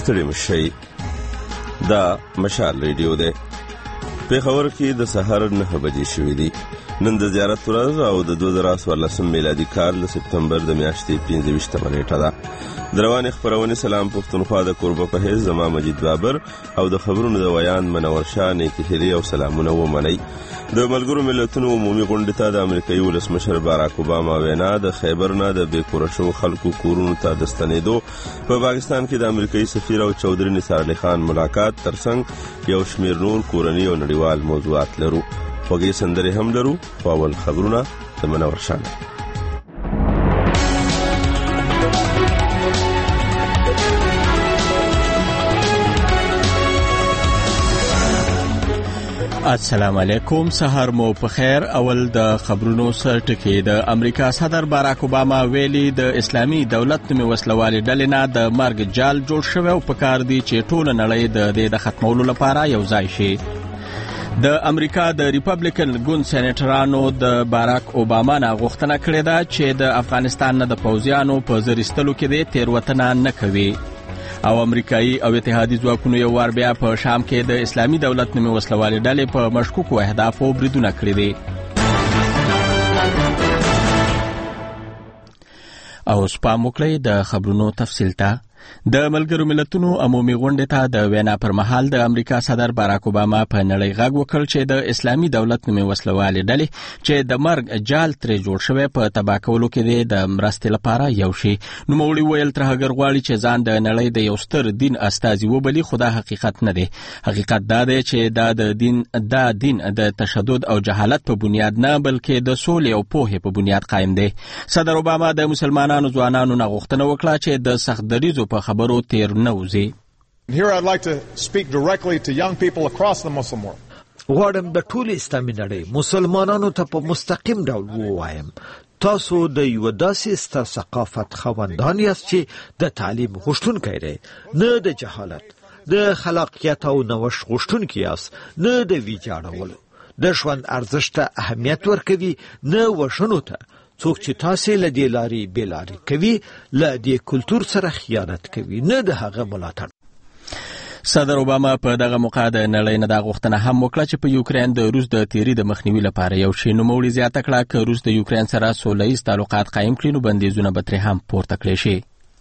ستړي مشئ. دا مشال ریډیو دی. پېښور کې د سهار 9 بجې شوې دي. نن د زیارت ورځ او د 2014 میلادي کال د سپتمبر د میاشتې 25 نیټه ده. د روانې خپرونې سلام پښتونخوا د کوربه په حیث زما مجید بابر او د خبرونو د ویان منور شاه نیکي هیلې او سلامونه ومنئ. د ملګرو ملتونو عمومي غونډې ته د امریکایي ولسمشر باراک اوباما وینا د خیبر نه د بې کوره شوو خلکو کورونو ته د ستنېدو، په پاکستان کې د امریکایي سفیر او چودري نثار علي خان ملاقات ترڅنګ یو شمېر نور کورني او نړیوال موضوعات لرو. خوږې سندرې هم لرو. خو اول خبرونه د منور شاه. السلام علیکم، سحر مو په خیر. اول د خبرونو سر ټکی. د امریکا صدر باراک اوباما ویلي د اسلامي دولت نومي وسلوالې ډلې نه د مرګ جال جوړ شوی او پکار دی چې ټول نړۍ د دې د ختمولو لپاره یو ځای شي. د امریکا د ریپبلیکن ګوند سېنیټرانو د باراک اوباما نه غوښتنه کړې ده چې د افغانستان نه د پوځیانو په زریستلو کې د تیروتنه نه کوي. او امریکایي او اتحادي ځواکونو یو وار بیا په شام کې د اسلامي دولت نومي وسلوالې ډلې په مشکوکو اهدافو بریدونه کړي دي. او سپام وکړئ د خبرونو تفصیل ته. د ملګرو ملتونو عمومي غونډې ته د وینا پر مهال د امریکا صدر باراک اوباما په نړۍ غږ وکړ چې د اسلامي دولت نومي وسلوالې ډلې چې د مرګ جال ترې جوړ شوی په تباه کولو کې د مرستې لپاره یو شي. نوموړي ویل ترهګر غواړي چې ځان د نړۍ د یو ستر دین استازي وبلي، خو دا حقیقت نه دی. حقیقت دا دی چې دا دین د تشدد او جهالت په بنیاد نه بلکې د سولې او پوهې په بنیاد قائم دی. صدر اوباما د مسلمانانو ځوانانو نه غوښتنه وکړه چې د سخت دریځو په خبرو تیر نه وځي. Here I'd like to speak directly to young people across the Muslim world. غواړم د ټول اسلامي نړۍ مسلمانانو ته په مستقیم ډول ووایم، تاسو د یو داسې ستر ثقافت خاوندان یاست چې د تعلیم غوښتونکي دی، نه د جهالت. د خلاقیت او نوښت غوښتونکي یاست، نه د ویجاړولو. د ژوند ارزښت ته اهمیت ورکوي، نه وژنو ته. څوک چې تاسې له دې لارې بېلارې کوي، له دې کلتور سره خیانت کوي، نه د هغه ملاتړ. صدر اوباما په دغه موقع د نړۍ نه دا غوښتنه هم وکړه چې په یوکرين د روس د تیری د مخنیوي لپاره یو شی. نوموړي زیاته کړه چې روس د یوکرين سره سوله‌ییز تعلقات قایم کړي نو بندیزونه به ترې هم پورته کړي شي.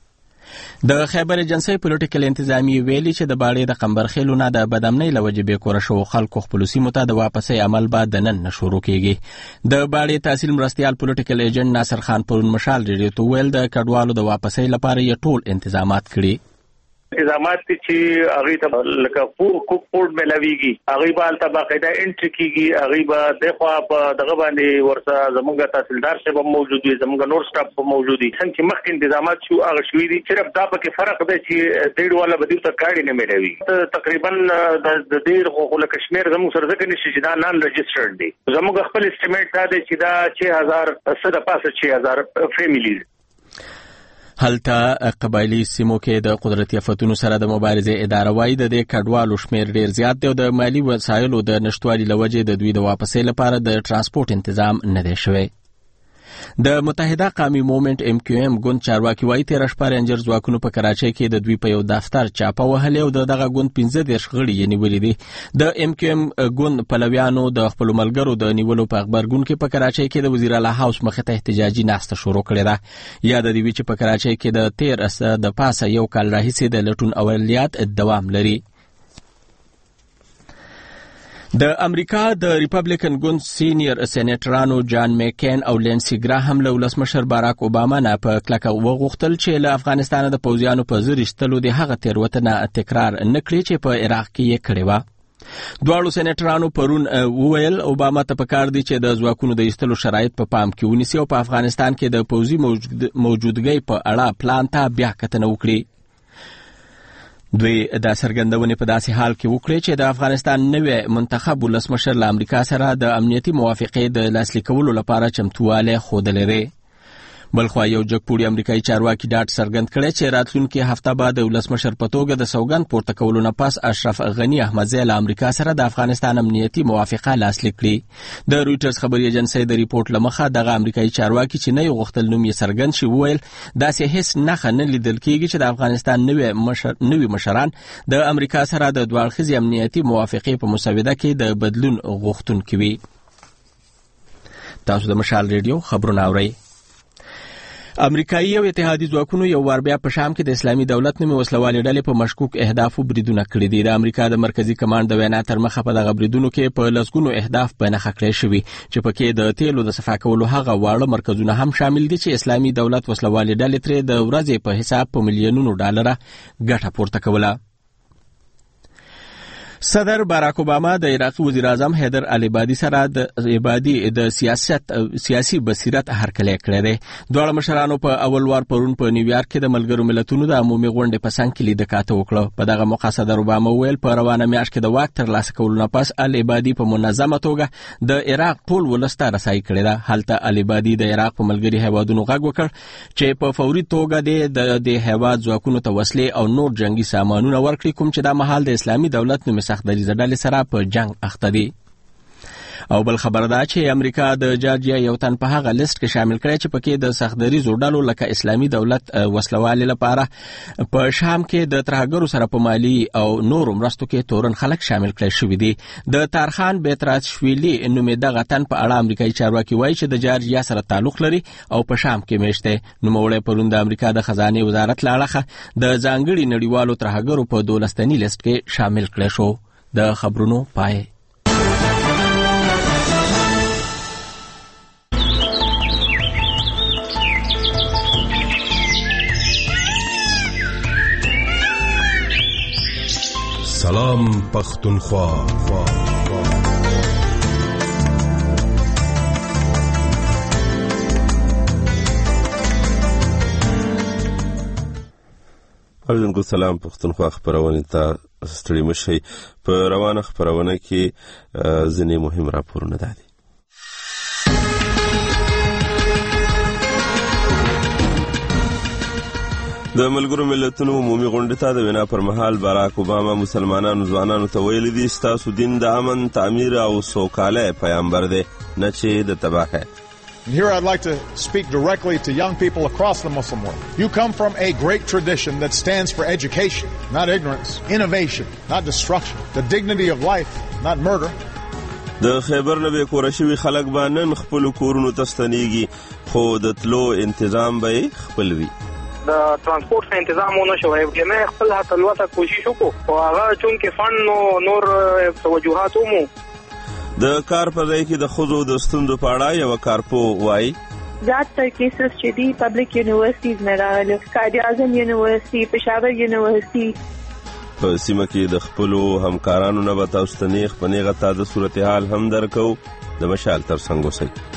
د خیبر ایجنسی پولیټیکل انتظامی ویلي چې د باړې د قمبرخېلو نه د بدامنۍ له وجې بې کوره شوو خلکو خپلو سیمو ته د واپسۍ عمل به د نن نه شروع کېږي. د باړې تحصیل مرستیال پولیټیکل ایجنټ ناصر خان پرون مشال ریډیو ته ویل د کډوالو د واپسۍ لپاره یې ټول انتظامات کړي. انتظامات چې هغه ته لکه کوک پورټ ملاويږي، هغه به البته باقاعده انټری کیږي، هغه به دغه په دغه باندې ورسره زموږ تحصیلدار شه به موجود وي، زموږ نور سټاف به موجود وي. څنګه چې مخکې انتظامات شو هغه شوې دي. صرف دا پکې فرق دی چې ډېر والا به دې ته کارډ نه ملاوي. تقریبا د ډېر خو له کشمیر زموږ سره ځکه نشي چې دا نان رجسټرډ دي. زموږ خپل اسټیمیټ دا دی چې دا 6000 صد پاسه 6000 فیملیز. هلته قبایلی سیمو کې د قدرتي آفتونو سره د مبارزې اداره وايي د دې کډوالو شمیر ډیر زیات دی او د مالی وسایلو د نشټوالي لوجې د دوی د واپسۍ لپاره د ترانسپورت تنظیم نه دی شوی. د متحده قومي موومېنټ MQM ګوند چارواکي وايي 13 شپه رینجر ځواکونو په کراچۍ کې د دوی په یو دفتر چاپه وهلې او دغه ګوند 15 غړي یې نیولي دي. د MQM ګوند پلویانو د خپل ملګرو د نیولو په خبرګون کې په کراچۍ کې د وزیر اعلی هاوس مخې ته احتجاجي ناسته شروع کړې ده. یاد دی چې په کراچۍ کې د 13 د پاسه یو کال راهیسې د لټون اولیات دوام لري. د امریکا د ریپبلیکن ګوند سینیئر سېنیټرانو جان میکین او لینسی ګراهم له ولسمشر باراک اوباما نه په کلکه وغوښتل چې له افغانستان د پوځیانو په زر ایستلو د هغه تېروتنه تکرار نه کړي چې په عراق کې یې کړې وه. دواړو سېنیټرانو پرون وویل اوباما ته پکار دی چې د ځواکونو د ایستلو شرایط په پام کې ونیسي او په افغانستان کې د پوځي موجودګۍ په اړه پلان ته بیا کتنه وکړي. دوی د سرګندونې په داسې حال کې وکړي چې د افغانستان نوی منتخب ولسمشر له امریکا سره د امنیتي موافقې د لاسلیک کولو لپاره چمتووالی ښودلی دی. بلخوا یو جګپوړي امریکایي چارواکي ډاډ څرګند کړی چې راتلونکي هفته به د ولسمشر په توګه د سوګند پورته کولو نه پس اشرف غني احمدزی له امریکا سره د افغانستان امنیتي موافقه لاسلیک کړي. د رويټرز خبري ایجنسۍ د ریپورت لمخه دغه امریکایي چارواکي چې نه یو غوښتل نوم یې څرګند شي وویل داسې هیڅ نښه نه لیدل کېږي چې د افغانستان نوي مشران د امریکا سره د دوه اړخیزې امنیتي موافقې په مسوده کې د بدلون غوښتونکي وي. تاسو د مشال ریډیو خبرونه اورئ. امریکایي او اتحادي ځواکونو یو وار بیا په شام کې د اسلامي دولت نومي وسلوالې ډلې په مشکوک اهدافو بریدونه کړي دي. د امریکا د مرکزی کمانډ د وینا تر مخه په دغه بریدونو کې په لسګونو اهداف په نښه کړی شوي چې پکې د تیلو د صفا کولو هغه واړه مرکزونه هم شامل دي چې اسلامي دولت وسلوالې ډلې ترې د ورځې په حساب په میلیونونو ډالره ګټه پورته کوله. صدر باراک اوباما د عراقي وزیر اعظم حیدر العبادي سره د سیاسي بصیرت هرکلی کړی دی. دواړه مشرانو په اول وار پرون په نیویارک کې د ملګرو ملتونو د عمومي غونډې په څنګ کې لیدکاته وکړه. په دغه موقع صدر اوباما وویل په روانه میاشت کې د واک ترلاسه کولو نه پس العبادي په منظمه توګه د عراق ټول ولس ته رسایي کړې ده. هلته العبادي د عراق په ملګري هیوادونو غږ وکړ چې په فوري توګه د هیواد ځواکونو ته وسلې او نور جنگي سامانونه ورکړي کوم چې دا مهال د اسلامي دولت نومي سختدریځه ډلې سره په جنگ اخته دي. او بل خبر ده چې امریکا د جارجیا یو تن په هغه لیست کې شامل کړی چې پکې د سختدریځو ډلو لکه اسلامي دولت وسلوالې لپاره په شام کې د ترهګرو سره په مالی او نورو مرستو کې تورن خلک شامل کړي شوي دي. د تارخان بیتراشویلی نومې دغه تن په اړه امریکایي چارواکي وایي چې د جارجیا سره تعلق لري او په شام کې میشت دی. نوموړی پرون د امریکا د خزانه وزارت له اړخه د ځانګړي نړیوالو ترهګرو په 12 تنی لیست کې شامل کړي شو. د خبرونو پای. سلام پختونخوا. اوریدونکو سلام پختونخوا خبرونه ته ستړي مشي. په روانه خبرونه کې ځینې مهم راپورونه دي. د ملګرو ملتونو عمومي غونډې ته د وینا پر مهال باراک اوباما مسلمانانو ځوانانو ته ویلي دي ستاسو دین د امن تعمیر او سوکاله پیغمبر دی نه چې د تباهه. And here I'd like to speak directly to young people across the Muslim world. You come from a great tradition that stands for education, not ignorance, innovation, not destruction, the dignity of life, not murder. د خیبر نوې کورشوي خلک باندې خپل کورونو ته ستنېږي خو د تلو تنظیم به خپل وي. د ترانسپورت تنظیم ونه شوی ګنې خپل هڅلوته کوشش وکړو او هغه چون کې فن نور توجهات مو د کار په ځای کې د خزو د ستوندو په اړه یو کارپو وایي زیاتره کیسز چې دی پبلک یونیورسيټیز نه راغلي قائد اعظم یونیورسيټي پېښور یونیورسيټي په سیمه کې د خپل همکارانو نه به تاسو ته نیغ په نیغه تازه صورتحال هم درکو. د مشال تر څنګ اوسئ.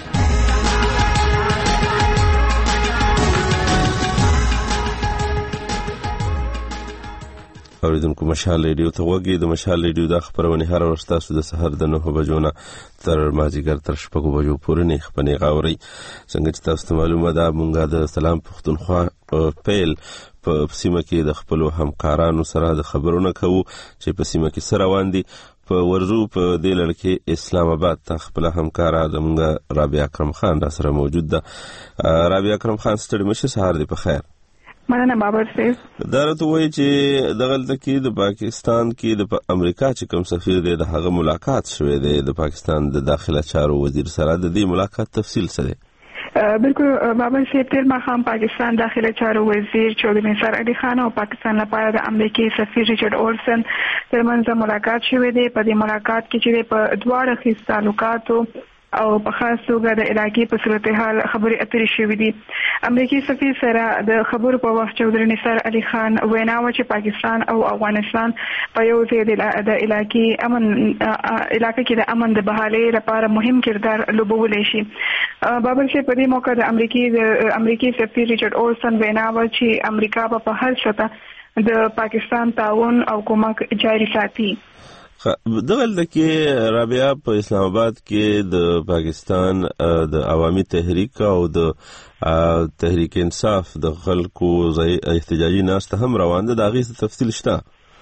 اوریدونکو مشال ریډیو ته وګورئ. د مشال ریډیو د خبرونه هر ورځ تاسو د سحر د 9 بجو نه تر مازیګر تر 6 بجو پورې نه خبرونه غاوري. څنګه چې تاسو ته معلومه ده مونږه د سلام پختونخوا پیل په سیمه کې د خپل همکارانو سره د خبرونه کوو چې په سیمه کې سره روان دي. په ورزو په دې لړ کې اسلام آباد ته خپل همکار زموږ رابعه اکرم خان را سره موجود ده. رابعه اکرم خان ستړي مشه سحر دی په خیر. مننه بابر صاحب. دا راته وایي چې دغلته کې د پاکستان کې د امریکا چې کوم سفیر دی د هغه ملاقات شوی دی د پاکستان د داخله چارو وزیر سره. د دې ملاقات تفصیل څه دی؟ بالکل بابر صاحب تل مخام پاکستان داخله چارو وزیر چودھری نثار علی خان او پاکستان لپاره د امریکای سفیر ریچارډ اولسن ترمنځ ملاقات شوی دی. په دې ملاقات کې چې په دواړه خیز تعلقاتو او په خاص توګه د علاقې په صورتحال خبرې اترې شوې دي. امریکایي سفیر سره د خبرو په وخت چودھری نثار علی خان وینا وکړه چې پاکستان او افغانستان په یو ځای د علاقې علاقې کې د امن د بحالۍ لپاره مهم کردار لوبولی شي. بابر صاحب په دې موقع د امریکایي سفیر ریچارډ اولسن وینا وکړه چې امریکا په هر سطح د پاکستان تعاون او کومک جاري ساتي. دغه کې رابعه په اسلام آباد کې د پاکستان د عوامي تحریک او د تحریک انصاف د خلکو احتجاجي ناسته هم روان ده، د هغې تفصیل شته؟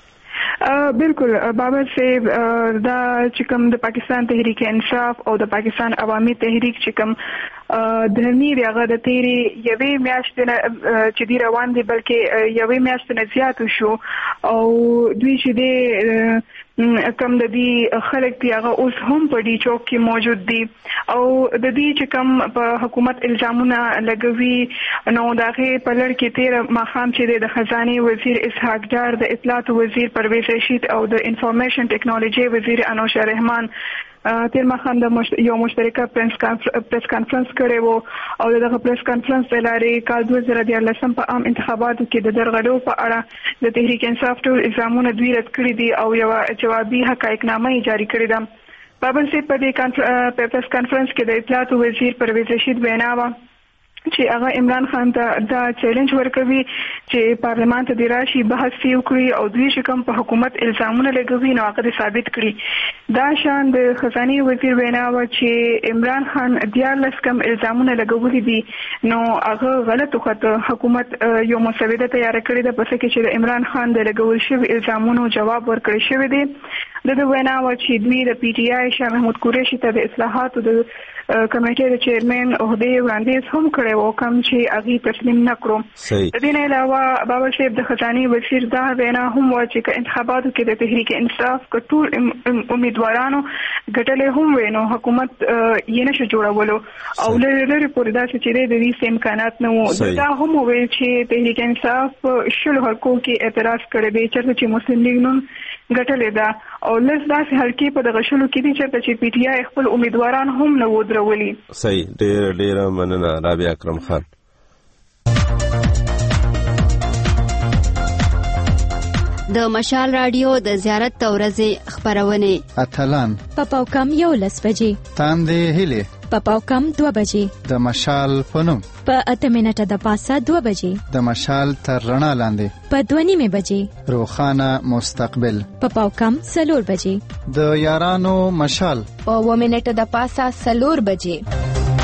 بالکل بابر صاحب، دا چې کوم د پاکستان تحریک انصاف او د پاکستان عوامي تحریک چې کوم دهنی دی هغه د تیرې یوې میاشتې نه چې دی روان دي، بلکې یوې میاشتې نه زیات شو او دوی چې دی کم د دې خلک دی هغه اوس هم په ډي چوک کې موجود دي او د دې چې کوم په حکومت الزامونه لګوي نو د هغې په لړ کې تیر ماښام چې د خزانې وزیر اسحاق ډار، د اطلاعاتو وزیر پرویز رشید او د انفارمیشن ټیکنالوژي وزیر انوشه رحمان تیر ماښام د یو مشترکه پریس کانفرنس کړی وو او دغه پریس کانفرنس د لارې کال 2014 په عام انتخاباتو کې د درغلو په اړه د تحریک انصاف ټول الزامونه دوی رد کړي دي او یو جوابي حقایقنامه جاری کړې ده. بابر صاحب په دې پریس کانفرنس کې د اطلاعاتو وزیر پرویز رشید وینا وه چې هغه عمران خان ته دا چیلنج ورکوي چې پارلمان ته د راشي بحث وکړي او دوی چې کوم په حکومت الزامونه لګوي نو هغه ثابت کړي. دا شان د خزانې وزیر وینا و چې عمران خان 14 کم الزامونه لګولي دي نو هغه غلط وخت حکومت یو مسوده تیار کړې ده پس کې چې د عمران خان د لګول شوی الزامونو جواب ورکړی شوی دی. د وینا و چې دوی د پی ټی آی شاه محمود قریشي ته د اصلاحاتو د کمیټې د چیرمن عہده وړاندیز هم کړی و کوم چې هغه تسلیم نکړو. د دې نه علاوه بابر صاحب د خزانې وزیر دا وینا هم و چې انتخاباتو کې د تحریک انصاف کټول امیدوارانو ګټلې هم وینو حکومت یې نشو جوړولو او لری پورې دا چې د دې امکانات نه وو. دا هم ویل چې تحریک انصاف شل حقوقو کې اعتراض کړی دی چې مسلم لیگ نن ګټلې ده او لږ داسې حلقې په دغه شلو کې دي چې پی ټی آی خپل امیدواران هم نه ودرولي. صحیح، ډېره مننه رابعه اکرم خان. د مشال رادیو د زیارت ورځې خبرونه اتلان پاپاوکم 11 بجې، تاندې هلي پاپاوکم 2 بجې، د مشال پنوم په 8 منټه د پاسه 2 بجې، د مشال تر رڼا لاندې په 2:30 بجې، روخانه مستقبل پاپاوکم 4 بجې، د یارانو مشال په 1 منټه د پاسه 4 بجې.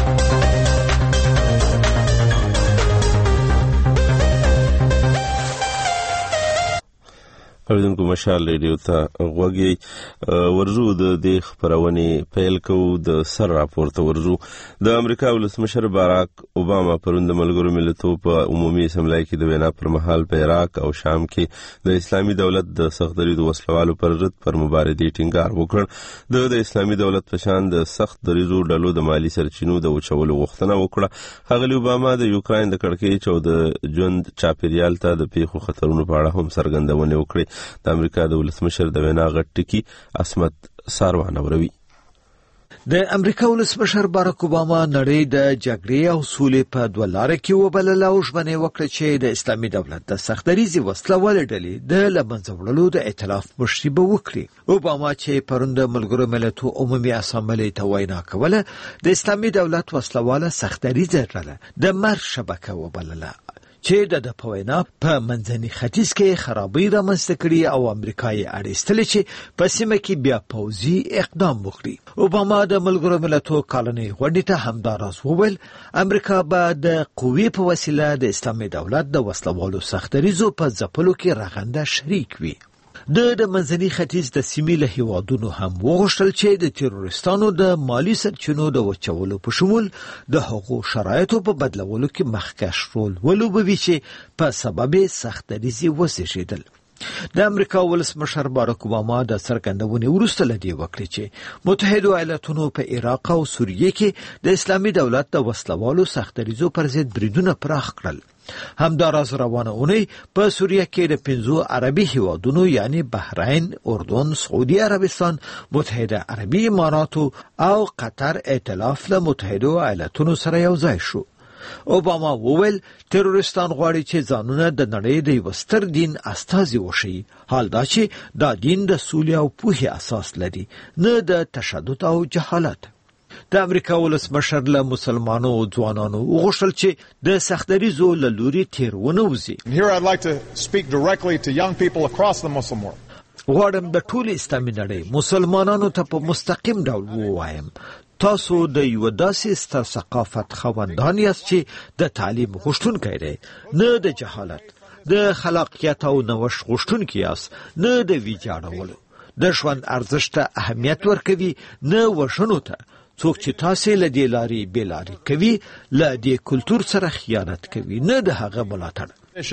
اوریدونکو مشال ریډیو ته غوږی ورزو د دې خبرونې پیل کوو. د سر راپورته ورزو. د امریکا ولسمشر باراک اوباما پرون د ملګرو ملتونو په عمومي اسمبلی کې د وینا پر مهال په عراق او شام کې د اسلامي دولت د سخت دریځ وسلوالو پر ضد پر مبارزې ټینګار وکړ. د اسلامي دولت په شان د سخت دریځو ډلو د مالی سرچینو د وچولو غوښتنه وکړه. ښاغلي اوباما د یوکراین د کړکېچ او د ژوند چاپیریال ته د پیښو خطرونو په اړه هم څرګندونه وکړه. د امریکا د ولسمشر د وینا غټ ټکی اسمت ساروان اوروي. د امریکا ولسمشر باراک اوباما نړۍ د جګړې او سولې په دوه لارو کې وبلله او ژمنه وکړه چې د اسلامي دولت د سختدریزي وسلوال ډلې د لمنځه وړلو د ائتلاف مشري به وکړي. اوباما چې پرون د ملګرو ملتونو عمومي اسامبلې ته وینا کوله د اسلامي دولت وسلواله سختدریزه ډله د مرګ شبکه وبلله چې د پوینا په منځني ختیځ کې خرابې رامنځته کړي او امریکا یې اړیستل چې په سیمه کې بیا پوځي اقدام وکړي. اوباما د ملګرو ملتونو کالنۍ غونډې ته همداراز وویل امریکا به د قوې په وسیله د اسلامي دولت د وسلوالو سختدریزو په ځپلو کې رغنده شریک وي. د منځني ختیځ د سیمې له هیوادونو هم وغوښتل چې د تروریستانو د مالی سرچینو د وچولو په شمول د حقوقو شرایطو په بدلولو کې مخکښ رول ولوبوي چې په سبب سختدریزي وزېږېدل. د امریکا ولسمشر باراک اوباما د څرګندونې وروسته لدی وکړي چې متحده ایالاتونو په عراق او سوریه کې د اسلامي دولت د وسلوالو سختدریزو پر ضد بریدونه پراخ کړل. همداراز روانه اونۍ په سوریه کې د 5 عربي هیوادونو یعنی بحرین، اردن، سعودي عربستان، متحده عربي اماراتو او قطر ائتلاف له متحده ایالاتونو سره یو ځای شو. اوباما وویل تروریستان غواړي چې ځانونه د نړۍ د یو ستر دین استازي وشي، حال دا چې دا دین د سولې او پوهې اساس لري نه د تشدد او جهالت. د امریکا ولسمشر له مسلمانو ځوانانو وغوښتل چې د سختدریزو له لوري تیر ونه وځي. Here I'd like to speak directly to young people across the Muslim world. غواړم د ټول اسلامي نړۍ مسلمانانو ته په مستقیم ډول ووایم تاسو د یو داسې ستر ثقافت خوندان یاست چې د تعلیم غوښتونکي دی، نه د جهالت، د خلاقیت او نوښت غوښتونکي یاست، نه د ویجاړولو. د ژوند ارزښت ته اهمیت ورکوي، نه وژنو ته. څوک چې تاسو له دې لارې بېلارې کوي له دې کلتور سره خیانت کوي، نه د هغه ملاتړ.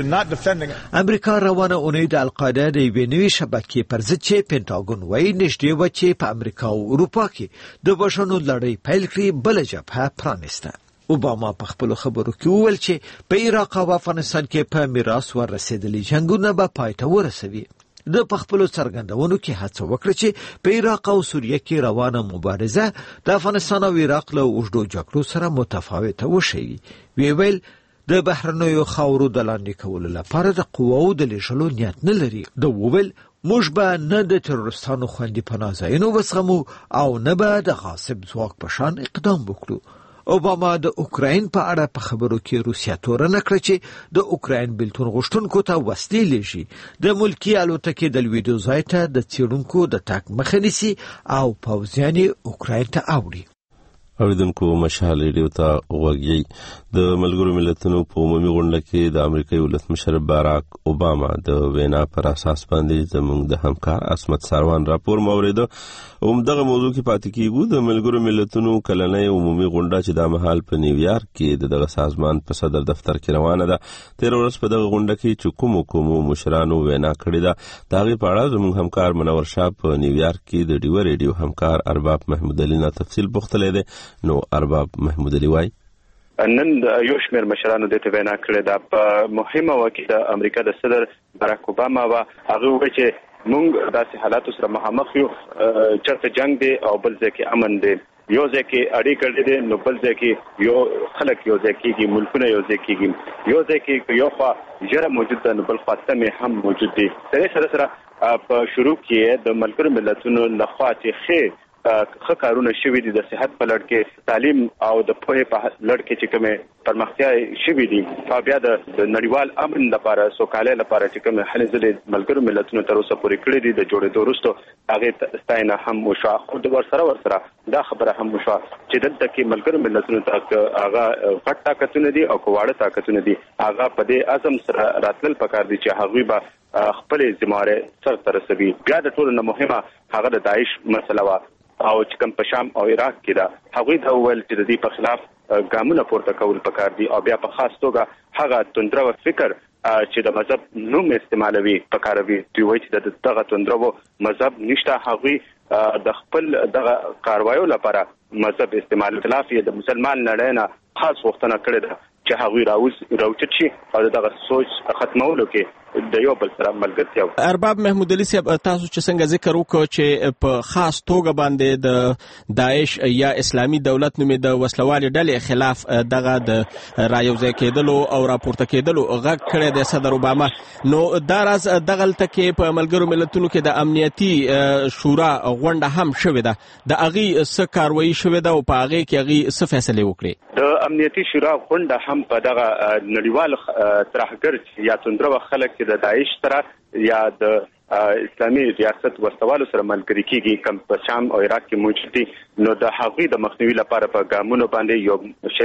امریکا روانه اونۍ د القاعده د یوې نوې شبکې پر ضد چې پینټاګون وایي نږدې وه چې په امریکا او اروپا کې د وژنو لړۍ پیل کړي بله جبهه پرانیسته. اوباما په خپلو خبرو کې وویل چې په عراق او افغانستان کې په میراث ورسېدلي جنګونه به پای ته ورسوي. د پخپلو څرګندونو کې هڅه وکړه چې په عراق او سوریه کې روانه مبارزه د افغانستان او عراق له اوږدو جګړو سره متفاوته وشي. ویل د بهرنیو خاورو د لاندې کولو لپاره د قواو د لېږلو نیت نه لري. د وویل موږ به نه د تروریستانو خوندي پناه ځایونه وزغمو او نه به د غاصب ځواک په شان اقدام وکړو. اوباما د اوکراین په اړه په خبرو کې روسیا تورنه کړه چې د اوکراین بېلتون غوښتونکو ته وسلې لېږي، د ملکي الوتکې د لوېدو ځای ته د څېړونکو د تګ مخه نیسي او پوځیان یې اوکراین ته اوړي. اوریدونکو مشال ریډیو ته غوږی. د ملګرو ملتونو په عمومي غونډه کې د امریکایي ولسمشر باراک اوباما د وینا پر اساس باندې زموږ د همکار عصمت سروان راپور موریده. دغه موضوع کې پاتې کیږو. د ملګرو ملتونو کلنۍ عمومي غونډه چې د مهال په نیویارک کې دغه سازمان په صدر دفتر کې روانه ده، 13 ورځې په دغه غونډه کې چې کومو مشرانو وینا کړې ده د هغې په اړه زموږ همکار منور شاه په نیویارک کې د ډیوه ریډیو همکار ارباب محمود علي نه تفصیل پوښتلی دی. نو ارباب محمود علي وایي نن یو شمېر مشرانو دې ته وینا کړې ده. په مهمه وخت د امریکا د صدر باراک اوباما هغه وایي چې موږ داسې حالاتو سره مخامخ یو چېرته جنگ دی او بل ځای کې امن دی. یو ځای کې اړیکې دي نو بل ځای کې یو خلک یو ځای کېږي، ملکونه یو ځای کېږي. یو ځای کې یو خوا ژره موجود ده نو بل خوا تمې هم موجود دي. سره په شروع کې د ملګرو ملتونو لخوا چې ښه کارونه شوي دي د صحت په لړ کې، تعلیم او د پوهې په لړ کې چې کومې پرمختیا شوي دي او بیا د نړیوال امن لپاره سوکالۍ لپاره چې کومې هلې ځلې ملګرو ملتونو تر اوسه پورې کړې دي د جوړېدو وروسته هغې ستاینه هم وشوه. خو ورسره دا خبره هم وشوه چې دلته کې ملګرو ملتونو ته هغه غټ طاقتونه دي او که واړه طاقتونه دي هغه په دې عزم سره راتلل پکار دي چې هغوی به خپلې ذمهوارۍ سرته رسوي. بیا د ټولو نه مهمه هغه د داعش مسله وه او چې کوم په شام او عراق کې ده. هغوی دا وویل چې د دې په خلاف ګامونه پورته کول پکار دي او بیا په خاص توګه هغه توندرو فکر چې د مذهب نوم استعمالوي پکاروي. دوی وایي چې دغه توندرو مذهب نشته، هغوی د خپل دغه کاروایو لپاره مذهب استعمال خلاف یې د مسلمان نړۍ نه خاص غوښتنه کړې ده چې هغوی راوچت شي او دغه سوچ ختمولو کې د یو بل سره ملګرتیا. ارباب محمود علي صاحب، تاسو چې څنګه ذکر وکړو چې په خاص توګه باندې د داعش یا اسلامي دولت نومې د وسلوالې ډلې خلاف دغه د رايوځای کېدلو او راپورته کېدلو غږ کړی دی صدر اوباما، نو دا راز دغلته کې په ملګرو ملتونو کې د امنیتي شورا غونډه هم شوې ده، د هغې څه کاروایي شوې ده او په هغې کې هغې څه فیصلې وکړې؟ د امنیتي شورا غونډه هم په دغه نړیوال ترهګر یا توندرو خلک چې د داعش سره یا د اسلامي ریاست وسوالو سره ملګري کېږي کوم په شام او عراق کې موجود دي، نو د هغوی د مخنیوي لپاره په ګامونو باندې یو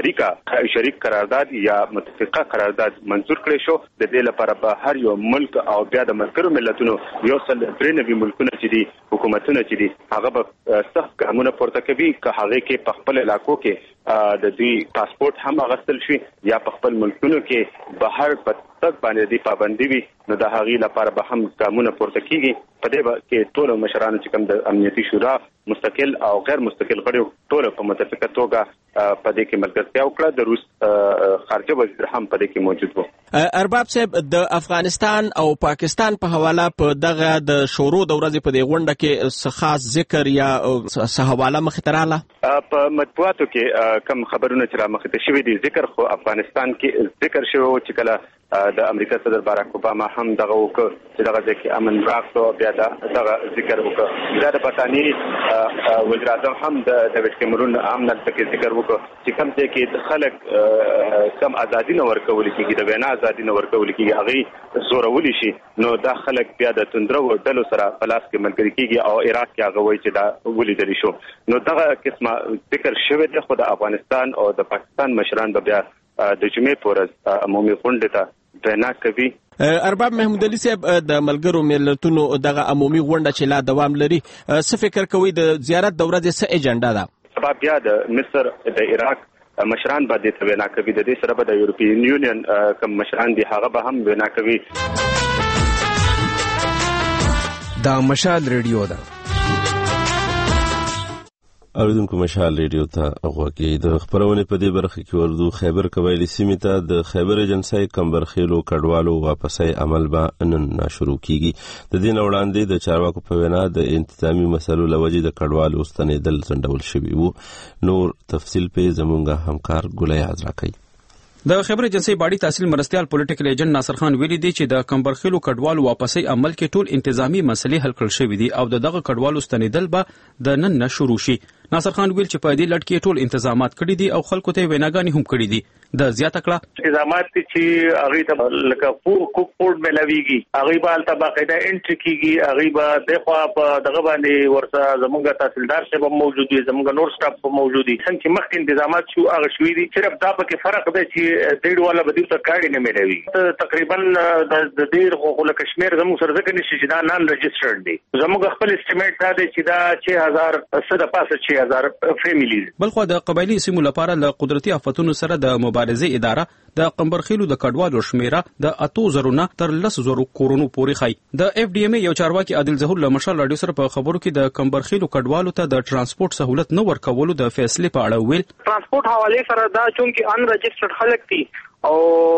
شریک قرارداد یا متفقه قرارداد منظور کړی شو. د دې لپاره به هر یو ملک او بیا د ملګرو ملتونو 193 ملکونه چې دي حکومتونه چې دي هغه به سخت ګامونه پورته کوي که هغې کې په خپل علاقو کې د دوی پاسپورت هم اخیستل شي یا په خپل ملکونو کې بهر په تګ باندې دی پابندي وي، نو د هغې لپاره به هم ګامونه پورته کېږي. په دې کې ټول مشرانو چې کوم د امنیتي شورا مستقل او غیر مستقل غړي ټول په متفقه توګه په دې کې ملګرتیا وکړه. د روس خارجه وزیر هم په دې کې موجود و. ارباب صاحب، د افغانستان او پاکستان په حواله په دغه د شورو د ورځې په دې غونډه کې څه خاص ذکر یا څه حواله مخې ته راغله؟ په مطبوعاتو کې کم خبرونه چې را مخې ته شوي دي ذکر خو افغانستان کې ذکر شوی و چې کله د امریکا صدر باراک اوباما هم دغه وکړ چې دغه ځکه امن راکړو بیا دغه ذکر وکړ دا د برتانی وزیر اعظم هم د ډیوډ کیمرون امنیت کې ذکر وکړ چې کوم ځای کې خلک کم ازادي نه ورکول کېږي د وینا ازادي نه ورکول کېږي هغه زورول شي نو دا خلک بیا د تندرو ډلو سره پلاس کې ملګری کېږي او عراق کې هغه وایي چې دا ولیدل شو نو دغه قسمه ذکر شوی دی خو د افغانستان او د پاکستان مشران به بیا د جمعې پورز عمومي غونډه ته وینا کوي. ارباب محمود علي صاحب د ملګرو ملتونو دغه عمومي غونډه چې لا دوام لري څه فکر کوي د زیارت د ورځې څه ایجنډا ده؟ سبا بیا د مصر د عراق مشران به د وینا کوي د دې سره به د یورپین یونین کوم مشران دي هغه به هم وینا کوي. دا مشال ریډیو ده اوریدونکو مشال ریډیو ته غوږی د خبرونه په دې برخه کې وردو خیبر قبایلی سیمه ته د خیبر ایجنسی کمبرخیلو کډوالو واپسي عمل به نن شروع کیږي د دې وړاندې د چارواکو په وینا د انتظامی مسلو لوجې د کډوالو ستنېدل څنډول شوی وو. نور تفصیل په زمونږه همکار ګولای حاضر کړي. د خبر ایجنسی باډي تحصیل مرستيال پولیټیکل ایجنټ ناصر خان ویلي دی چې د کمبرخیلو کډوالو واپسي عمل کې ټول انتظامی مسلې حل کړل شوې دي او دغه کډوالو ستنېدل به د نن شروع شي. ناصر خان ویل چې په دې لړ کې ټول انتظامات کړي دي او خلکو ته ویناګانې هم کړي دي. د زیاته کړه انتظامات چې هغه ته لکه کوک پورټ ملاویږي هغه به البته باقاعده انټری کیږي هغه به د خوا په دغه باندې ورسره زموږ تحصیلدار شه به موجود وي زموږ نور سټاف به موجود وي څنګه مخکې انتظامات شو هغه شوې دي صرف دا به کې فرق دی چې ډېر والا به د کارډ نه ملاوي تقریبا د ډېر خو له کشمیر زموږ سره ځکه نشي چې دا نان ريجسترډ دي زموږ خپل استیمیټ دا دی چې دا 6000 صد پاسه 6000 فیملیز. بلخو د قبایلی سیمو لپاره له قدرتي آفتونو سره د مبارزې اداره د قمبرخیلو د کډوالو شمیره د 8000 نه تر 10000 کورونو پورې خای. د اف ډي ام یو چارواکي عادل ظهور له مشال رادیو سره په خبرو کې د قمبرخیلو کډوالو ته د ترانسپورت سہولت نه ورکولو د فیصله په اړه ویل ترانسپورت حواله سره دا چونکی ان ريجسترډ خلک دي او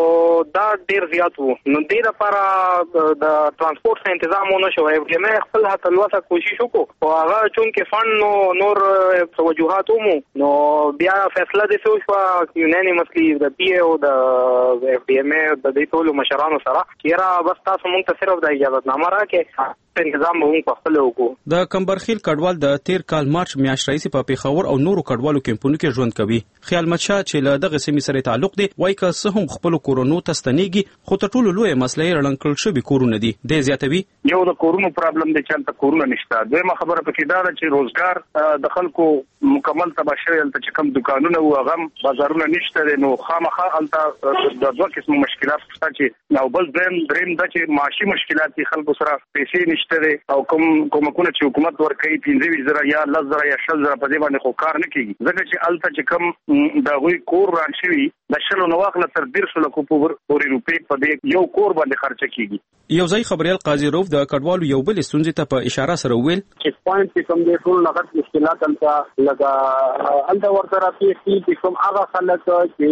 دا ډیر زیات وو نو د لپاره د ترانسپورت تنظیم ونه شوی چې خپل هڅه لوسه کوشش وکړو او هغه چونکه فند نور توجهات مو نو بیا فیصله د شو یونانیمسلی د پی او د اف ډي ام د دې ټول مشرانو سره کیرا بس تاسو مونږ ته صرف د اجازه نامه راکې تنظیم مونږ په خپل وکړو. د کمبرخیل کډوال د 13 کال مارچ میاشت رئیس په پیښور او نورو کډوالو کمپونو کې ژوند کوي. خیال مچا چې له دغه سیمې سره تعلق دی وایي که هم خپل کورونو ته ستنېږي خو تر ټولو لوی مسله رڼ کړل شوی کورونه دي. د زیاتوي یو د کورونو پرابلم دی چې تل کورونه نشته. دویمه خبره پکې دا ده چې روزګار د خلکو مکمل تباشر چې کوم دکانونه او غم بازارونه نشته نو خامخا الته د دوه قسم مشکلات شته چې نو بل دریم د چې معاشي مشکلات دي خلکو سره پیسې نشته او کومکونه چې حکومت ورکوي 15000 یا 10000 یا 10000 په دې باندې خو کار نه کوي ځکه چې الته چې کوم د غوي کور رانشي د شلو نو واخله تر 150 لکو پورې روپې په دې یو کور باندې خرچ کیږي. یو ځای خبريال قاضي روف د کډوالو یو بل ستونزې ته په اشاره سره ویل چې پوینټ چې کوم دې ټول لغت مشکلات الته لگا الته ورته راځي چې کوم هغه خلک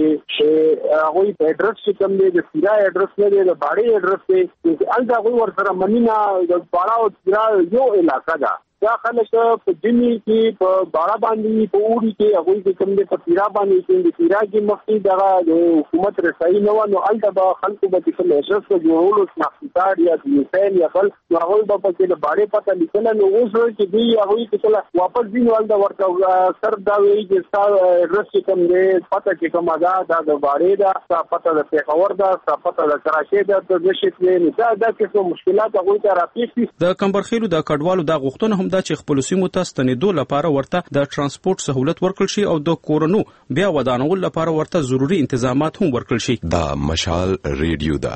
چې هغه په اډرس چې کوم دې د سیرا اډرس نه دی د باړې اډرس دی چې الته هغه ورته منینا د باړه او سیرا یو علاقہ ده دا خلک په جمی کې په باړه باندې په وړي کې هغه چې کوم دې په سیرا باندې چې سیرا کې مخکې د حکومت رسایي نه و نو الته به خلکو به چې اډرس کو جوړولو سناختار یا یوسین یا بل هغه به په کې د باړې پته لیکل نو اوس چې دی هغه چې واپس دی نو الته ورته سر دا وی چې اډرس چې کوم دې پته چې کوم دا د باړې دا پته د پیښور دا پته د کراچۍ دا د نشي نه دا کې مشکلات هغه ته راپېښ د کمبرخیلو د کډوالو د غوښتنه هم دا چې خپل سیمو ته ستنېدو لپاره ورته د ترانسپورت سہولت ورکړل شي او د کورونو بیا ودانول لپاره ورته ضروری انتظامات هم ورکړل شي. دا مشال ریډیو دا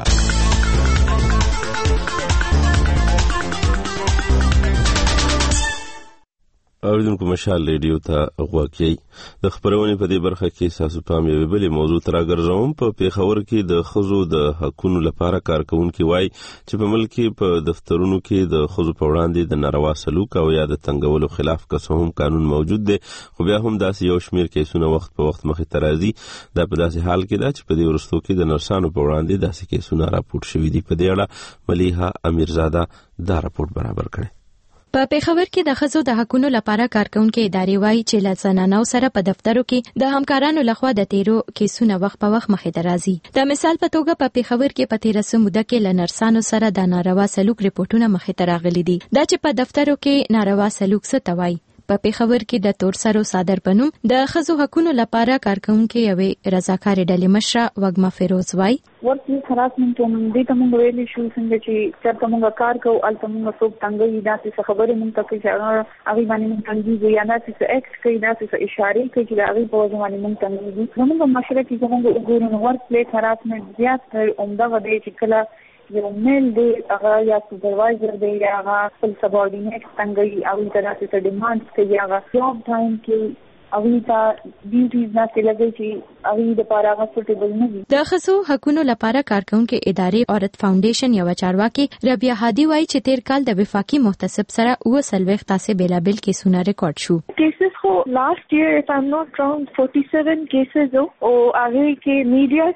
اوریدونکو مشال ریډیو ته غوږی د خبرونه په دې برخه کې ساسو پام یو بل موضوع تر راګرځوم. په پیښور کې د خزو د حقونو لپاره کارکونکو وای چې په ملک په دفترونو کې د خزو په وړاندې د ناروا سلوک او یا د تنګولو خلاف قسم قانون موجود دی خو بیا هم داسې یو شمیر کیسونه وخت په وخت مخې ته راځي. دا په داسې حال کې ده چې په دې ورستو کې د نرسانو په وړاندې داسې کیسونه راپورټ شوي دي. په دې اړه ملیحه امیرزاده دا راپورټ برابر کړي. په پیښور کې د ښځو د حقوقو لپاره کارکونکو ادارې وايي چې له زنانو سره په دفترو کې د همکارانو لخوا د تیرو کیسونو وخت په وخت مخې ته راځي. د مثال په توګه په پیښور کې په تیرسه موده کې له نرسانو سره د ناروا سلوک ریپورتونه مخې ته راغلي دي. دا چې په دفترو کې ناروا سلوک څه ته وایي. په پیښور کې د تور سرو صادر پنوم د ښځو حقوقو لپاره کارکونکو یوې رضاکارې ډلې مشره وګما فیروز وایي ورته هراسمنت دې ته موږ ویلي شو څنګه چې چېرته موږ کار کوو الته موږ څوک څنګه داسې خبرې موږ ته کوي چې هغه باندې موږ څنګه یا داسې اکټ کوي داسې اشاره کوي چې هغه په ځای باندې موږ څنګه موږ مشره کې موږ وګورو ورک پلیس هراسمنت زیات عمده غوډه چې کله یو میل دی هغه یا سوپروایزر دی یا هغه خپل سبارډینیټ څنګه او ترڅو ته ډیماند کوي هغه جاب ټایم کې او دا ډیوټیز نه لګي چې او د لپاره هغه سټیبل نه دي. د ښځو حقوقو لپاره کارکونکو ادارې عورت فاونډیشن یو چارواکي ربیع هادي وایي چې تیر کال د وفاقي محتسب سره 39 تاسو بلابل کیسونه ریکارډ شو. کیسز خو لاست ایئر if I'm not wrong 47 کیسز او هغه کې میډیا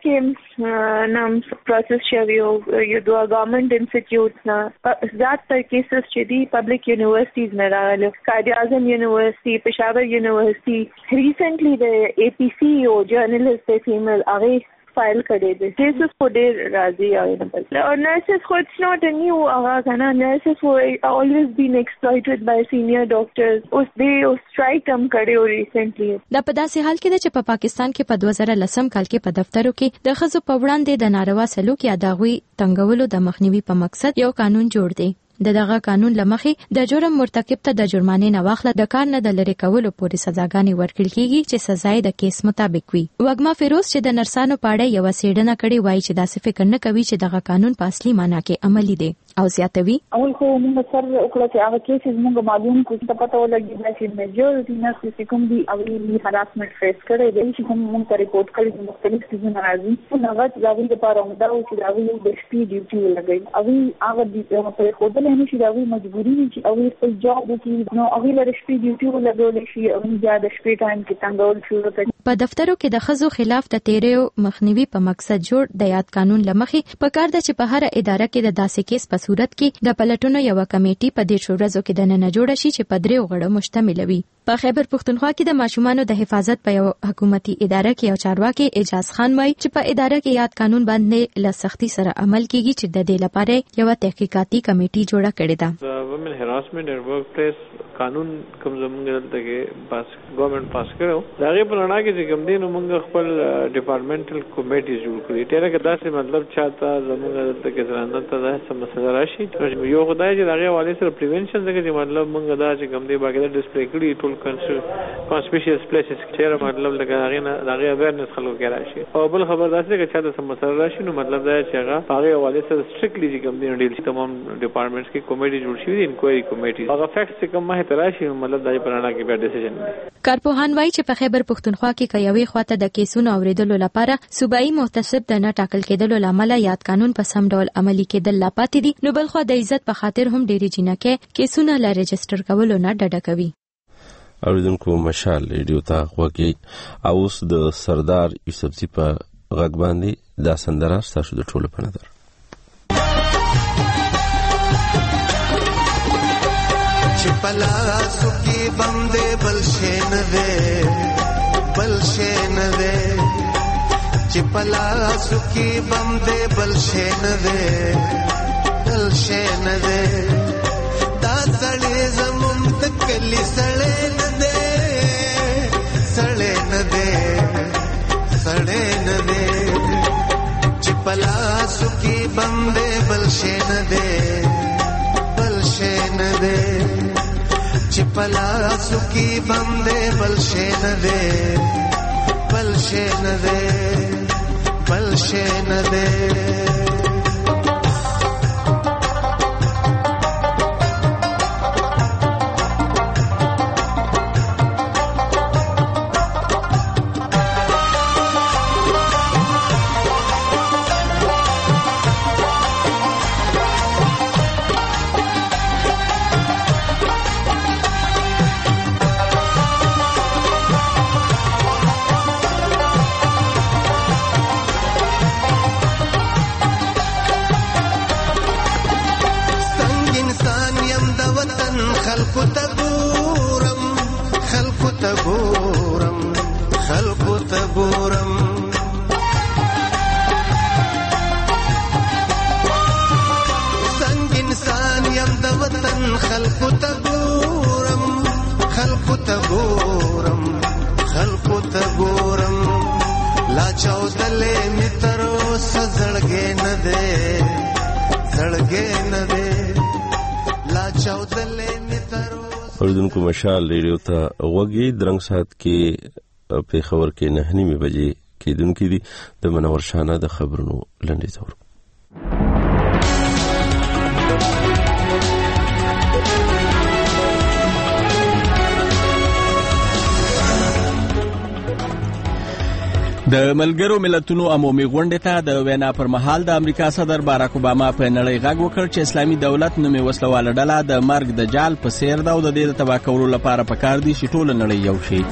کې نام پروسس شوی او یو د ګورنمنت انسټیټیوټس نه زیات تر کیسز چې دی پبلک یونیورسيټیز نه راغلي. قائد اعظم یونیورسيټي پېښور یونیورسيټي ریسنټلی د APC او جرنالست فیمیل هغه فایل کړي دي. کیسز په ډېر راځي او nurses خو it's not a new هغه کنه nurses were always been exploited by senior doctors. اوس دې strike هم کړي ریسنټلی. دا په داسې حال کې ده چې په پاکستان کې په 2010 کال کې په دفترو کې د ښځو په وړاندې د ناروا سلوک یا د غوي تنګولو د مخنیوي په مقصد یو قانون جوړ دی. دغه قانون لمخې د جرم مرتکب ته د جرمانې نه واخله د کار نه د لری کولو پورې سزاګانې ورکړل کیږي چې سزا یې د کیس مطابق وي. وګما فیروز چې د نرسانو په اړه یو سیډنه کړي وایي چې داسې فکر نه کوي چې دغه قانون په اصلي معنی کې عملي دی او زیاتوي. اول خو موږ سره وکړه چې هغه کیسز موږ معلوم کړو چې پته ولګي چې میجورټي نرسز کوم دي او یې هراسمنت فیس کړي دي چې کوم موږ ته ریپورت کړي چې مختلف څیزونه راځي نو هغه ځاوی لپاره موږ دا چې دا د شپې ډیوټي ولګي او هغه د په خوده نه شي دا مجبوري چې او خپل جاب وکړي نو هغه لپاره شپې ډیوټي ولګول شي او بیا د شپې ټایم کې څنګه شروع کړي. په دفترو کې د ښځو خلاف د تیریو مخنیوي په مقصد جوړ د یاد قانون لمخې په کار ده چې په هر اداره کې د داسې کیس په صورت کې د پلټونو یو کمیټي په دې شورزو کې د نن جوړ شي چې په 3 غړو مشتمل وي. په خیبر پښتونخوا کې د ماشومانو د حفاظت په یو حکومتي اداره کې یو چارواکي اجاز خان وایي چې په اداره کې یاد قانون باندې له سختي سره عمل کیږي چې د دې لپاره یو تحقیقاتي کمیټي جوړه کړې ده. وومن هراسمنٹ اینڈ ورک پلیس قانون کوم زموږ دلته کې پاس ګورنمنت پاس کړو دا غي په لړا کې چې کوم دین موږ خپل ډپارټمنټل کمیټي جوړ کړی ټیره کې داسې مطلب چاته زموږ دلته کې ځانته ته داسې مسله راشي یو خدای چې دغه حواله سره پریونشن څنګه چې مطلب موږ دا چې کوم دی باقاعده ډسپلی کړی ټول کانسپیشیس پلیسز چې مطلب دغه اویرنس خلکو کې راشي او بل خبر داسې چې چاته سم مسله راشي نو مطلب دا چې هغه هغه حواله سره سټریکټلی چې کوم دی ډیل تمام ډپارټمنټس کې کمیټي جوړ شوی دی انکوایری کمیټي هغه فیکټس چې کوم مه تراشي مطلب دای پرانا کې به ډیسیژن دی. کارپوهان وایي چې په خیبر پښتونخوا کې کوي خواته د کیسونو اوریدلو لپاره صوبایي محتسب د نه ټاکل کېدلو لامل یاد قانون په سم ډول عملي کېدل لا پاتې دي نو بل خو د عزت په خاطر هم ډېری جنکه کیسونه لا ريجستر کولو نه ډډه کوي. اوریدونکو مشال ریډیو ته غوږی او اوس د سردار یوسفزي په غږ باندې دا سندره ستاسو د ټولو په نظر چپلا سکی بندے بلشین دے چپلا سکی بندے بلشین دے دا سڑے زمون تکلی سڑے ندے چپلا سکی بندے بلشین دے چپلا سکی بندے بلشین دے ګورم خلقو ته ګورم څنګه انسان یم د وطن خلقو ته ګورم خلقو ته ګورم خلقو ته ګورم لا چودلې می تر اوسه زړګې نه ده زړګې نه ده لا چودلې می تر اوردونکو مشال ریډیو ته وګي درنګ سات کې په خبر کې 9:30 بجې کېدونکې دي د منور شانه د خبرونو لنډی تور د ملګرو ملتونو عمومي غونډې ته د وینا پر مهال د امریکا صدر باراک اوباما په نړۍ غږ وکړ چې اسلامي دولت نومي وسلواله ډله د مرګ د جال په څیر ده او د دې د تباه کولو لپاره پکار دي چې ټوله نړۍ یو شي.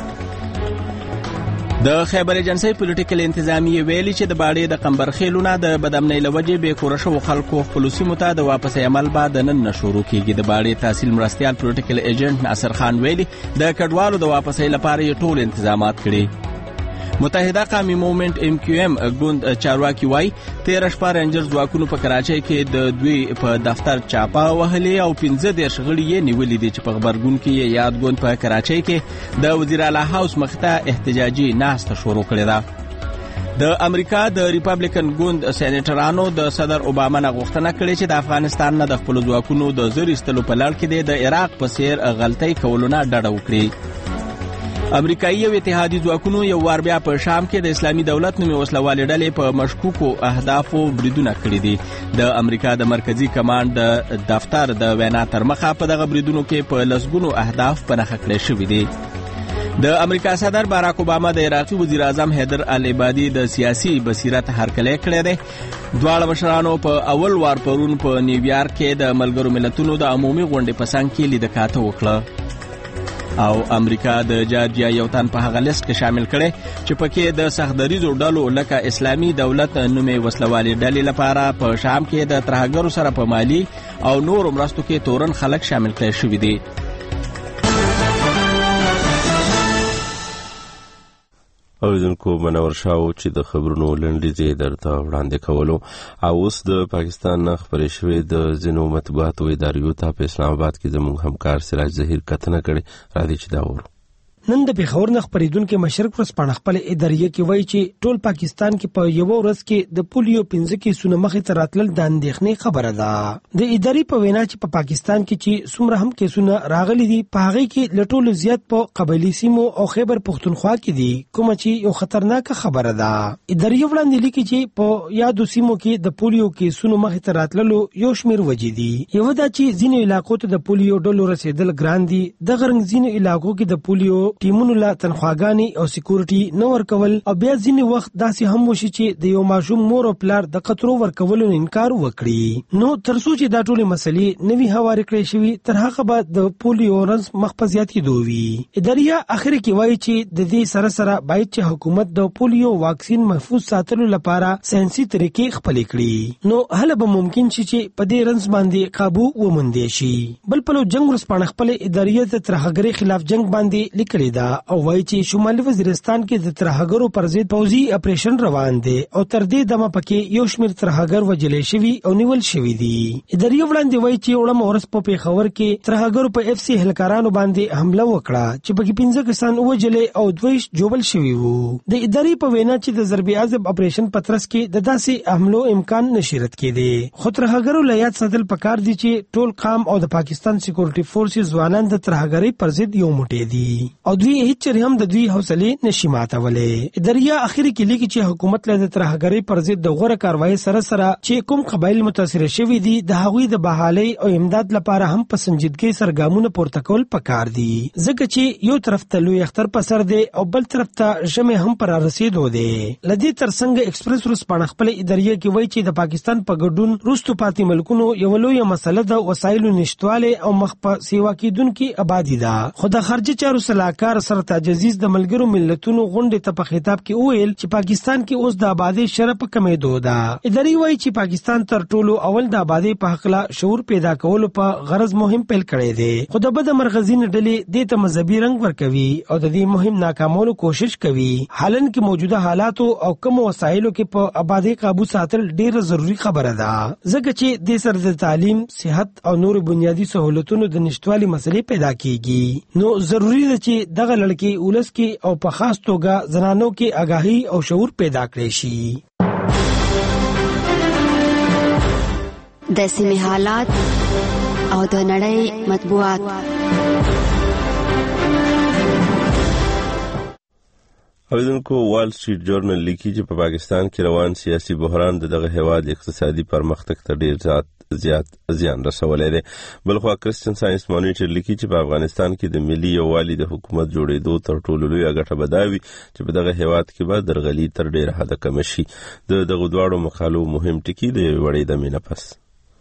د خیبر ایجنسۍ پولیټیکل انتظامیه ویلي چې د باړې د قمبرخیلونه د بدامنۍ له وجې بې کوره شوو خلکو خپلو سیمو ته د واپسۍ عمل به د نن نه شروع کېږي. د باړې تحصیل مرستیال پولیټیکل ایجنټ ناصر خان ویلي د کډوالو د واپسۍ لپاره یې ټول انتظامات کړي. متحده قومي موومنټ MQM ګوند چارواکي وایي 13 شپه رینجر ځواکونو په کراچۍ کې د دوی په دفتر چاپه وهلې او 15 شغړې یې نیولې دي چې په خبرګون کې یاد ګوند په کراچۍ کې د وزیر اعلی هاوس مخته احتجاجي ناسته شروع کړې ده. د امریکا د ریپبلیکن ګوند سېنیټرانو د صدر اوباما نه غوښتنه کړې چې د افغانستان نه د خپل ځواکونو د زر ایستلو په لړ کې د عراق په څیر غلطۍ کولو نه ډډه وکړي. امریکایي او اتحادي ځواکونو یو وار بیا په شام کې د اسلامي دولت نومي وسلوالې ډلې په مشکوکو اهدافو بریدونه کړي دي. د امریکا د مرکزی کمانډ د دفتر د وینا تر مخه په دغه بریدونو کې په لسګونو اهداف په نښه کړي شوي دي. د امریکا صدر باراک اوباما د عراقي وزیر اعظم حیدر العبادي د سیاسي بصیرت هرکلی کړی دی. دواړه مشرانو په اول وار پرون په نیویارک کې د ملګرو ملتونو د عمومي غونډې په څنګ کې لیدکاته وکړه او امریکا د جارجیا یو تن په هغه لیست کې شامل کړي چې پکې د سختدریزو ډلو لکه اسلامي دولت نومي وسلوالې ډلې لپاره په شام کې د ترهګرو سره په مالی او نور مرستو کې تورن خلک شامل کړي شوي دي. اوریدونکو منور شاو چې د خبرونو لنډیزې درته وړاندې کولو او اوس د پاکستان نه خبرې شوې د ځینو مطبوعاتو اداریو ته په اسلام آباد کې زموږ همکار سراج ظهیر کتنه کړې راځي چې دا وورو. نن د پیښور نه خبرېدونکو مشرق ورځپاڼه خپل اداریه کې وایي چې ټول پاکستان کې په یو ورځ کې د پولیو 15 کیسونه مخې ته راتلل د اندېښنې خبره ده. د ادارې په وینا چې په پاکستان کې چې څومره هم کیسونه راغلي دي په هغه کې لټول زیات په قبایلی سیمو او خیبر پښتونخوا کې دي کوم چې یو خطرناک خبره ده. ادارې وړاندې لیکي چې په یادو سیمو کې د پولیو کیسونو مخې ته راتللو یو شمیر وجې دي. یو دا چې ځینې علاقو ته د پولیو ډلو رسیدل ګران دي. د غرنګ ځینې علاقو کې د پولیو ټیمونو لا تنخواګانی او سکیورټي نو ورکول او بیا ځینې وخت داسې هم وشي چې د یو ماشوم مور او پلار د قطرو ورکولو انکار وکړي. نو ترڅو چې دا ټول مسلې نوي هواري کړې شوی تر هغه به د پولیو رنس مخفزياتي دوی. اداريه اخر کې وایي چې د دې سره سره باید چې حکومت د پولیو واکسین محفوظ ساتلو لپاره ساينسي طریقې خپل کړي. نو هله به ممکن شي چې په دې رنس باندې قابو وموندې شي. بل په جنگ ورسپانه خپل اداريه د ترهګرۍ خلاف جنگ باندې لیکلي دا او وایي چې شمالي وزیرستان کې د ترهګرو پر ضد پوځي اپریشن روان دي او تر دې دمه پکې یو شمیر ترهګر وجلې شوی او نیول شوی دي. اداري وړاندې وایي چې وړم اورس په پیښور کې ترهګرو په FC هلکارانو باندې حمله وکړه چې پکې 15 کسان وجلې او 2 جوبل شوی وو. د اداري په وینا چې د ضرب عذاب اپریشن پترس کې د داسې حملو امکان نشریت کېدی. خو ترهګرو لیات ساتل پکار دي چې ټول قام او د پاکستان سکیورټي فورسز ځوانان د ترهګرۍ پر ضد یو موټی دي او دوی هیڅ هم د دوی حوصله نشي ماتولې. اداريه اخیری کې لیکي چې حکومت له ترهګرۍ پر ضد د غوړه کاروایی سره سره چې کوم قبایل متاثر شوي دي د هغوی د بحالۍ او امداد لپاره هم په سنجیدګۍ سره ګامونه پورته کول پکار دي ځکه چې یو طرف ته لوی اختر په سر دی او بل طرف ته ژمه هم پر رسیدو دی. لدې ترڅنګ ایکسپریس ورسپانه خپل اداريه کې وایي چې د پاکستان په ګډون روستو پاتې ملکونو یو لوی مسله د وسایلو نشټواله او مخ په سیوا کېدونکو آبادی ده. خو د خارجه چارو صلاح کار سره تعجزیز د ملګرو ملتونو غونډې ته په خطاب کې وویل چې پاکستان کې اوس د آبادی شرف کمېدو ده. اداري وایي چې پاکستان تر ټولو اول د آبادی په حق لا شعور پیدا کولو په غرض مهم پیل کړی دی. خو د بد مرغزین ډلې دې ته مذهبي رنګ ورکوي او د دې مهم ناکامولو کوشش کوي. حالن کې موجوده حالاتو او کم وسایلو کې په آبادی قابو ساتل ډیره ضروری خبره ده، ځکه چې د سر د تعلیم، صحت او نور بنیادی سہولتونو د نشټوالي مسلې پیدا کیږي. نو ضروری ده چې دغه لړکې ولس کې او په خاص توګه زنانو کې آگاهی او شعور پیدا کړي شي. د سیمې حالات او د نړۍ مطبوعات. اوریدونکو، وال سټریټ جورنل لیکي چې په پاکستان کې روان سیاسي بحران دغه هیواد اقتصادي پرمختګ ته ډیر زیات زیان رسولی دی. بلخوا کرسچن ساينس مانیټر لیکي چې په افغانستان کې د ملي یووالي د حکومت جوړېدو تر ټولو لویه ګټه به دا وي چې په دغه هیواد کې به درغلي تر ډیره حده کمه شي. د دغه دواړو مقالو مهم ټکي د یوې وړې دمې نه پس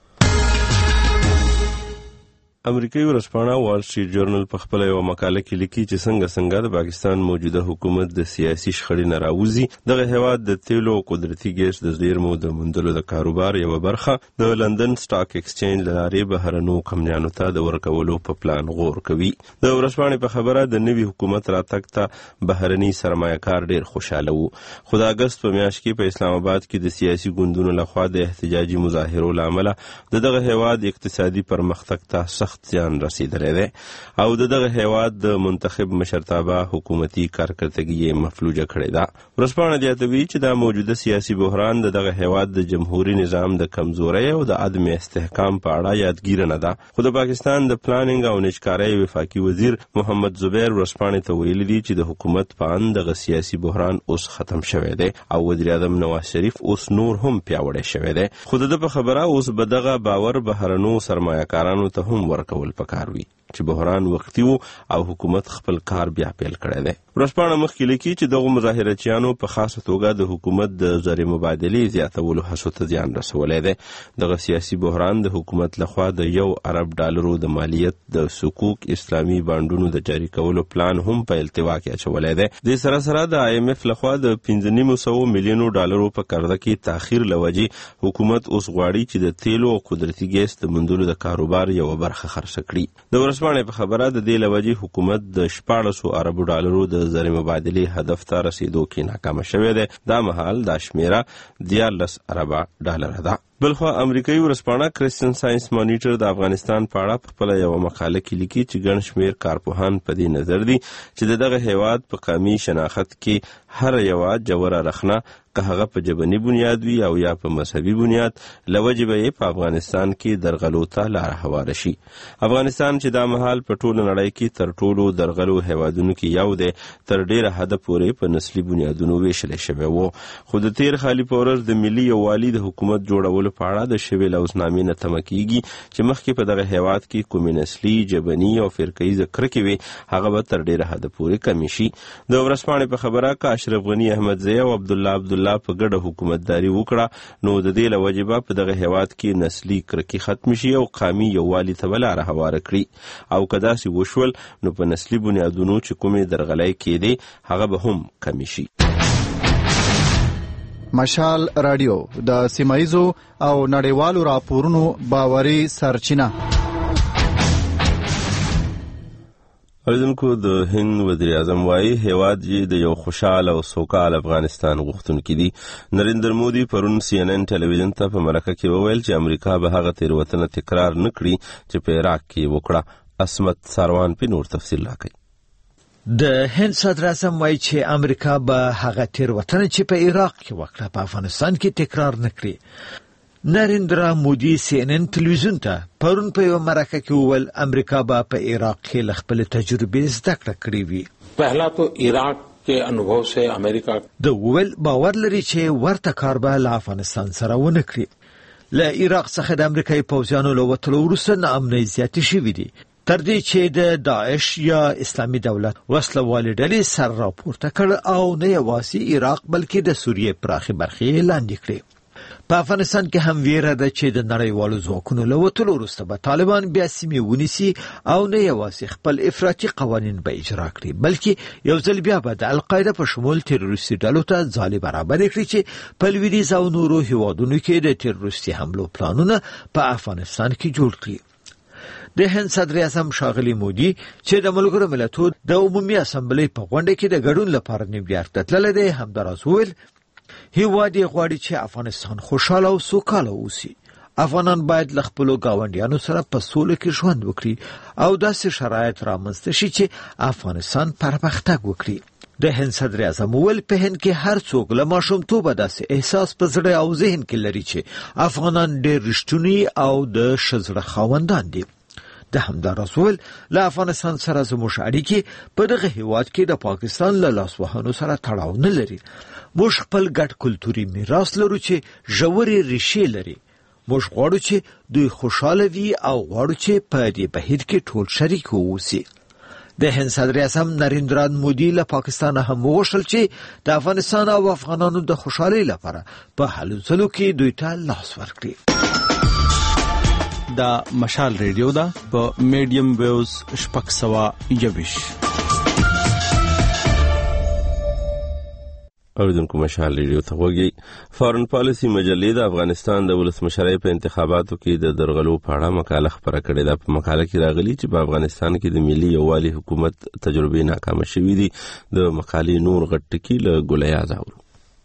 امریکایي ورځپاڼه وال سټریټ جورنل په خپل یو مقاله کې لیکي چې څنګه د پاکستان موجوده حکومت د سیاسي شخړې نه راوځي، دغه هیواد د تیلو او قدرتي ګیس د زیرمو د موندلو د کاروبار یو برخه د لندن سټاک ایکسچینج له لارې بهرنیو کمپنیانو ته د ورکولو په پلان غور کوي. د ورځپاڼې په خبره د نوي حکومت راتګ ته بهرني سرمایه‌کار ډیر خوشاله وو، خو د اګست په میاشت کې په اسلام آباد کې د سیاسي ګوندونو لخوا د احتجاجي مظاهرو لامل دغه هیواد اقتصادي پرمختګ ته سخت زیان رسیدلی دی او دغه هیواد د منتخب مشرتابه حکومتي کارکړتګي مفلوجه کړې ده. ورځپاڼه زیاتوي چې دا موجوده سیاسي بحران دغه هیواد د جمهوریت نظام د کمزورۍ او د عدم استحکام په اړه یادګیره نه ده. خو د پاکستان د پلانینګ او نشکارۍ وفاقي وزیر محمد زبیر ورځپاڼې ته ویلي دي چې د حکومت په اند دغه سیاسي بحران اوس ختم شوی دی او وزیر اعظم نواز شریف اوس نور هم پیاوړی شوی دی. خو د په خبره اوس به دغه باور بهرنو سرمایه‌کارانو ته هم ورکول پکار وي چې بحران وختي وو او حکومت خپل کار بیا پیل کړی دی. ورځپاڼه مخکې لیکي چې دغه مظاهرچیانو په خاصه توګه د حکومت د زر مبادلې زیاتولو هڅو ته زیان رسولی دی. دغه سیاسي بحران د حکومت لخوا د $1 ارب د مالیت د صکوک اسلامي بانډونو د جاری کولو پلان هم په التوا کې اچولی دی. د سره سره د IMF لخوا د $5.9 میلیونو په قرضه کې تاخیر لوجې حکومت اوس غواړي چې د تیلو او قدرتي ګیس د موندلو د کاروبار یو برخه خرڅ کړي. د ورځپاڼې په خبره د دې لوجې حکومت د $14 ارب د زر مبادلې هدف ته رسیدو کې ناکام شوی دی. دا مهال دا شمیره $14 ارب ده. بلخوا امریکایي ورځپاڼه کرسچن ساينس مانیټر د افغانستان په اړه په خپل یو مقاله کې لیکي چې ګڼ شمېر کارپوهان په دې نظر دي چې دغه هیواد په قومي شناخت کې هر یوه جوړه رخنه که هغه په ژبني بنیاد وي او یا په مذهبي بنیاد لوجې به یې په افغانستان کې درغلو ته لاره هواره شي. افغانستان چې دا مهال په ټوله نړۍ کې تر ټولو درغلو هیوادونو کې یو دی، تر ډیره حده پورې په نسلي بنیادونو ویشلی شوی وو. خو د تیر خالي په ورځ د ملي یووالي د حکومت جوړولو په اړه د شوې لوزنامې نه تمه کیږي چې مخکې په دغه هیواد کې کومې نسلي، ژبني او فرقهیزه کرکې وي هغه به تر ډیره حده پورې کمې شي. د ورځپاڼې په خبره که اشرف غني احمدزی او عبدالله په ګډه حکومتداري وکړه نو د دې له وجې به په دغه هیواد کې نسلي کرکې ختم شي او قومي یووالي ته به لاره هواره کړي او که داسې وشول نو په نسلي بنیادونو چې کومې درغلۍ کېدې هغه به هم کمې شي. مشال رادیو د سیمایزو او نړیوالو راپورونو باوري سرچینه. اوریدونکو، د هند وزیر اعظم وايي هیواد یې د یو خوشحال او سوکال افغانستان غوښتونکی دی. نریندر مودي پرون CNN ټلویزیون ته په مرکه کې وویل چې امریکا به هغه تېروتنه تکرار نه کړي چې په عراق کې وکړه. عصمت ساروان په نور تفصیل راکوي. د هند صدر اعظم وایي چې امریکا به هغه تېروتنه چې په عراق کې وکړه په افغانستان کې تکرار نه کړي. نریندرا مودي CNN ټلویزیون ته پرون په یو مرکه کې وویل امریکا به په عراق کې له خپل تجربې زده کړه کړې وي. پهلا تو عراق के अनुभव से America د ویل باور لري چې ورته کار به له افغانستان سره ونه کړي. له عراق څخه د امریکایي پوځیانو له وتلو وروسته ناامنۍ زیاتې شوې دي تر دې چې د داعش یا اسلامي دولت وسلوالې ډلې سر راپورته کړ او نه یوازې عراق بلکې د سوریې پراخې برخې لاندې کړې. په افغانستان کې هم ویره ده چې د نړیوالو ځواکونو له وتلو وروسته به طالبان بیا سیمې ونیسي او نه یوازې خپل افراطي قوانین به اجرا کړي بلکې یو ځل بیا به د القاعده په شمول تروریستي ډلو ته ځالې برابر کړي چې په لویدیځ او نورو هیوادونو کې د تروریستي حملو پلانونه په افغانستان کې جوړ کړي. د هند صدر اعظم ښاغلي مودي چې د ملګرو ملتونو د عمومي اسامبلې په غونډه کې د ګډون لپاره نیویارک ته تللی دی همداراز وویل هیواد یې غواړي چې افغانستان خوشحاله او سوکاله اوسي. افغانان باید له خپلو ګاونډیانو سره په سوله کې ژوند وکړي او داسې شرایط رامنځته شي چې افغانستان پرمختګ وکړي. د هند صدر اعظم وویل په هند کې هر څوک له ماشومتوبه داسې احساس په زړه او ذهن کې لري چې افغانان ډېر رښتونی او د ښه زړه خاوندان دي. د همداراز وویل له افغانستان سره زموږ اړیکې په دغه هیواد کې د پاکستان له لاسوهنو سره تړاو نه لري. موږ خپل ګډ کلتوري میراث لرو چې ژورې ریښې لري. موږ غواړو چې دوی خوشاله وي او غواړو چې په دې بهیر کې ټول شریک اوسي. د هند صدر اعظم نریندرا مودي له پاکستان هم وغوښتل چې د افغانستان او افغانانو د خوشحالۍ لپاره په هلو ځلو کې دوی ته لاس ورکړي. دا مشال ریډیو دا په میډیم ویوز 621 اوریدونکو مشال ریډیو ته وګورئ. فارن پالیسی مجلې د افغانستان د ولسمشرۍ په انتخاباتو کې د درغلو په اړه مقاله خپره کړې ده. په مقاله کې راغلي چې په افغانستان کې د ملي یووالي حکومت تجربې ناکامه شوې دي. د مقالې نور غټ ټکي له ګلیاز اورو.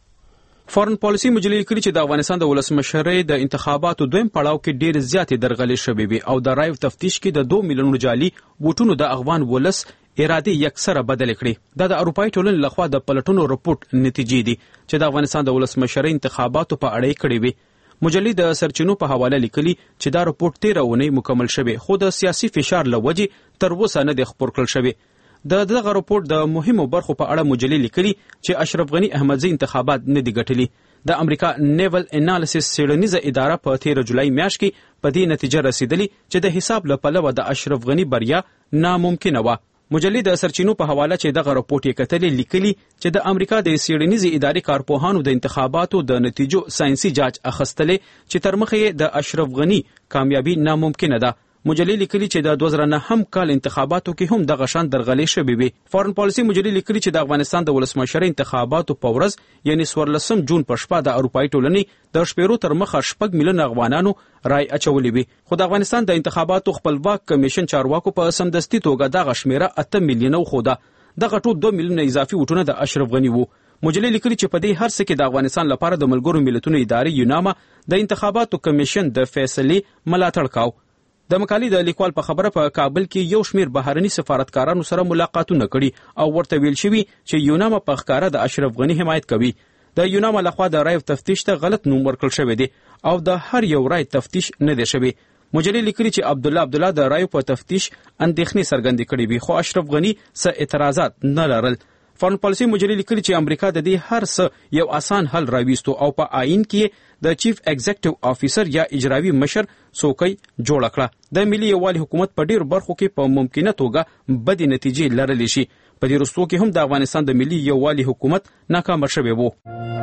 فارن پالیسی مجلې لیکلي چې د افغانستان د ولسمشرۍ د انتخاباتو دویم پړاو کې ډېر زیاتې درغلې شوې وي او د رایو تفتیش کې د 2 میلیونو جعلي ووټونو د افغان ولس ارادي یکسره بدل کړي. دا د اروپאי ټولنې لخوا د پلټونو رپورټ نتیجې دي چې د افغانستان د ولسمشرۍ انتخاباتو په اړه کړي وي. مجلې د سرچینو په حواله لیکلي چې دا رپورټ 13 اونۍ مکمل شوی خو د سیاسي فشار لوجې تر اوسه نه دی خپور کړل شوی. دغه رپورټ د مهمو برخو په اړه مجلې لیکلي چې اشرف غنی احمدزي انتخابات نه دي ګټلي. د امریکا نیول انالیسس څېړنیزه اداره په 13 جولای میاشت کې په دې نتیجه رسیدلی چې د حساب له پلوه د اشرف غنی بریا ناممکنه وه. مجلې د سرچینو په حواله چې دغه رپورټ یې کتلې لیکلي چې د امریکا د څېړنیزې ادارې کارپوهانو د انتخاباتو د نتیجو ساينسي جاج اخیستلې چې تر مخه د اشرف غنی کامیابی ناممکنه ده. مجلې لیکلي چې د 2009 کال انتخاباتو کې هم دغه شان درغلې شوې وي. فارن پالیسی مجلې لیکلي چې د افغانستان د ولسمشرۍ انتخاباتو په ورځ یعنی 14 جون په شپه د اروپאי ټولنې د شپېرو تر مخه 6 میلیون افغانانو رای اچولې وي. خو د افغانستان د انتخاباتو خپلواک کمیشن چارواکو په سمدستي توګه دغه شمیره 8 میلیونه وښوده. دغه ټول 2 میلیونه اضافي ووټونه د اشرف غنی وو. مجلې لیکلي چې په دې هر څه کې د افغانستان لپاره د ملګرو ملتونو ادارې یوناما د انتخاباتو کمیشن د فیصلې ملاتړ کاوه. د مقالې د لیکوال په خبره په کابل کې یو شمیر بهرني سفارتکارانو سره ملاقاتونه کړي او ورته ویل شوي چې یوناما په ښکاره د اشرف غنی حمایت کوي. د یوناما لخوا د رایو تفتیش ته غلط نوم ورکړل شوی دی او د هر یو رای تفتیش نه دی شوی. مجلې لیکلي چې عبدالله د رایو په تفتیش اندېښنې څرګندې کړې وي خو اشرف غنی څه اعتراضات نه لرل. فارن پالیسی مجلې لیکلي چې امریکا د دې هر څه یو آسان حل راويستو او په آئین کې د چیف ایگزیکټیو افیسر یا اجرایي مشر څوکۍ جوړ کړه. د ملي یووالي حکومت په ډیرو برخو کې په ممکنه توګه بدې نتیجې لرلی شي. په دې وروستو کې هم د افغانستان د ملي یووالي حکومت ناکام شوی وو.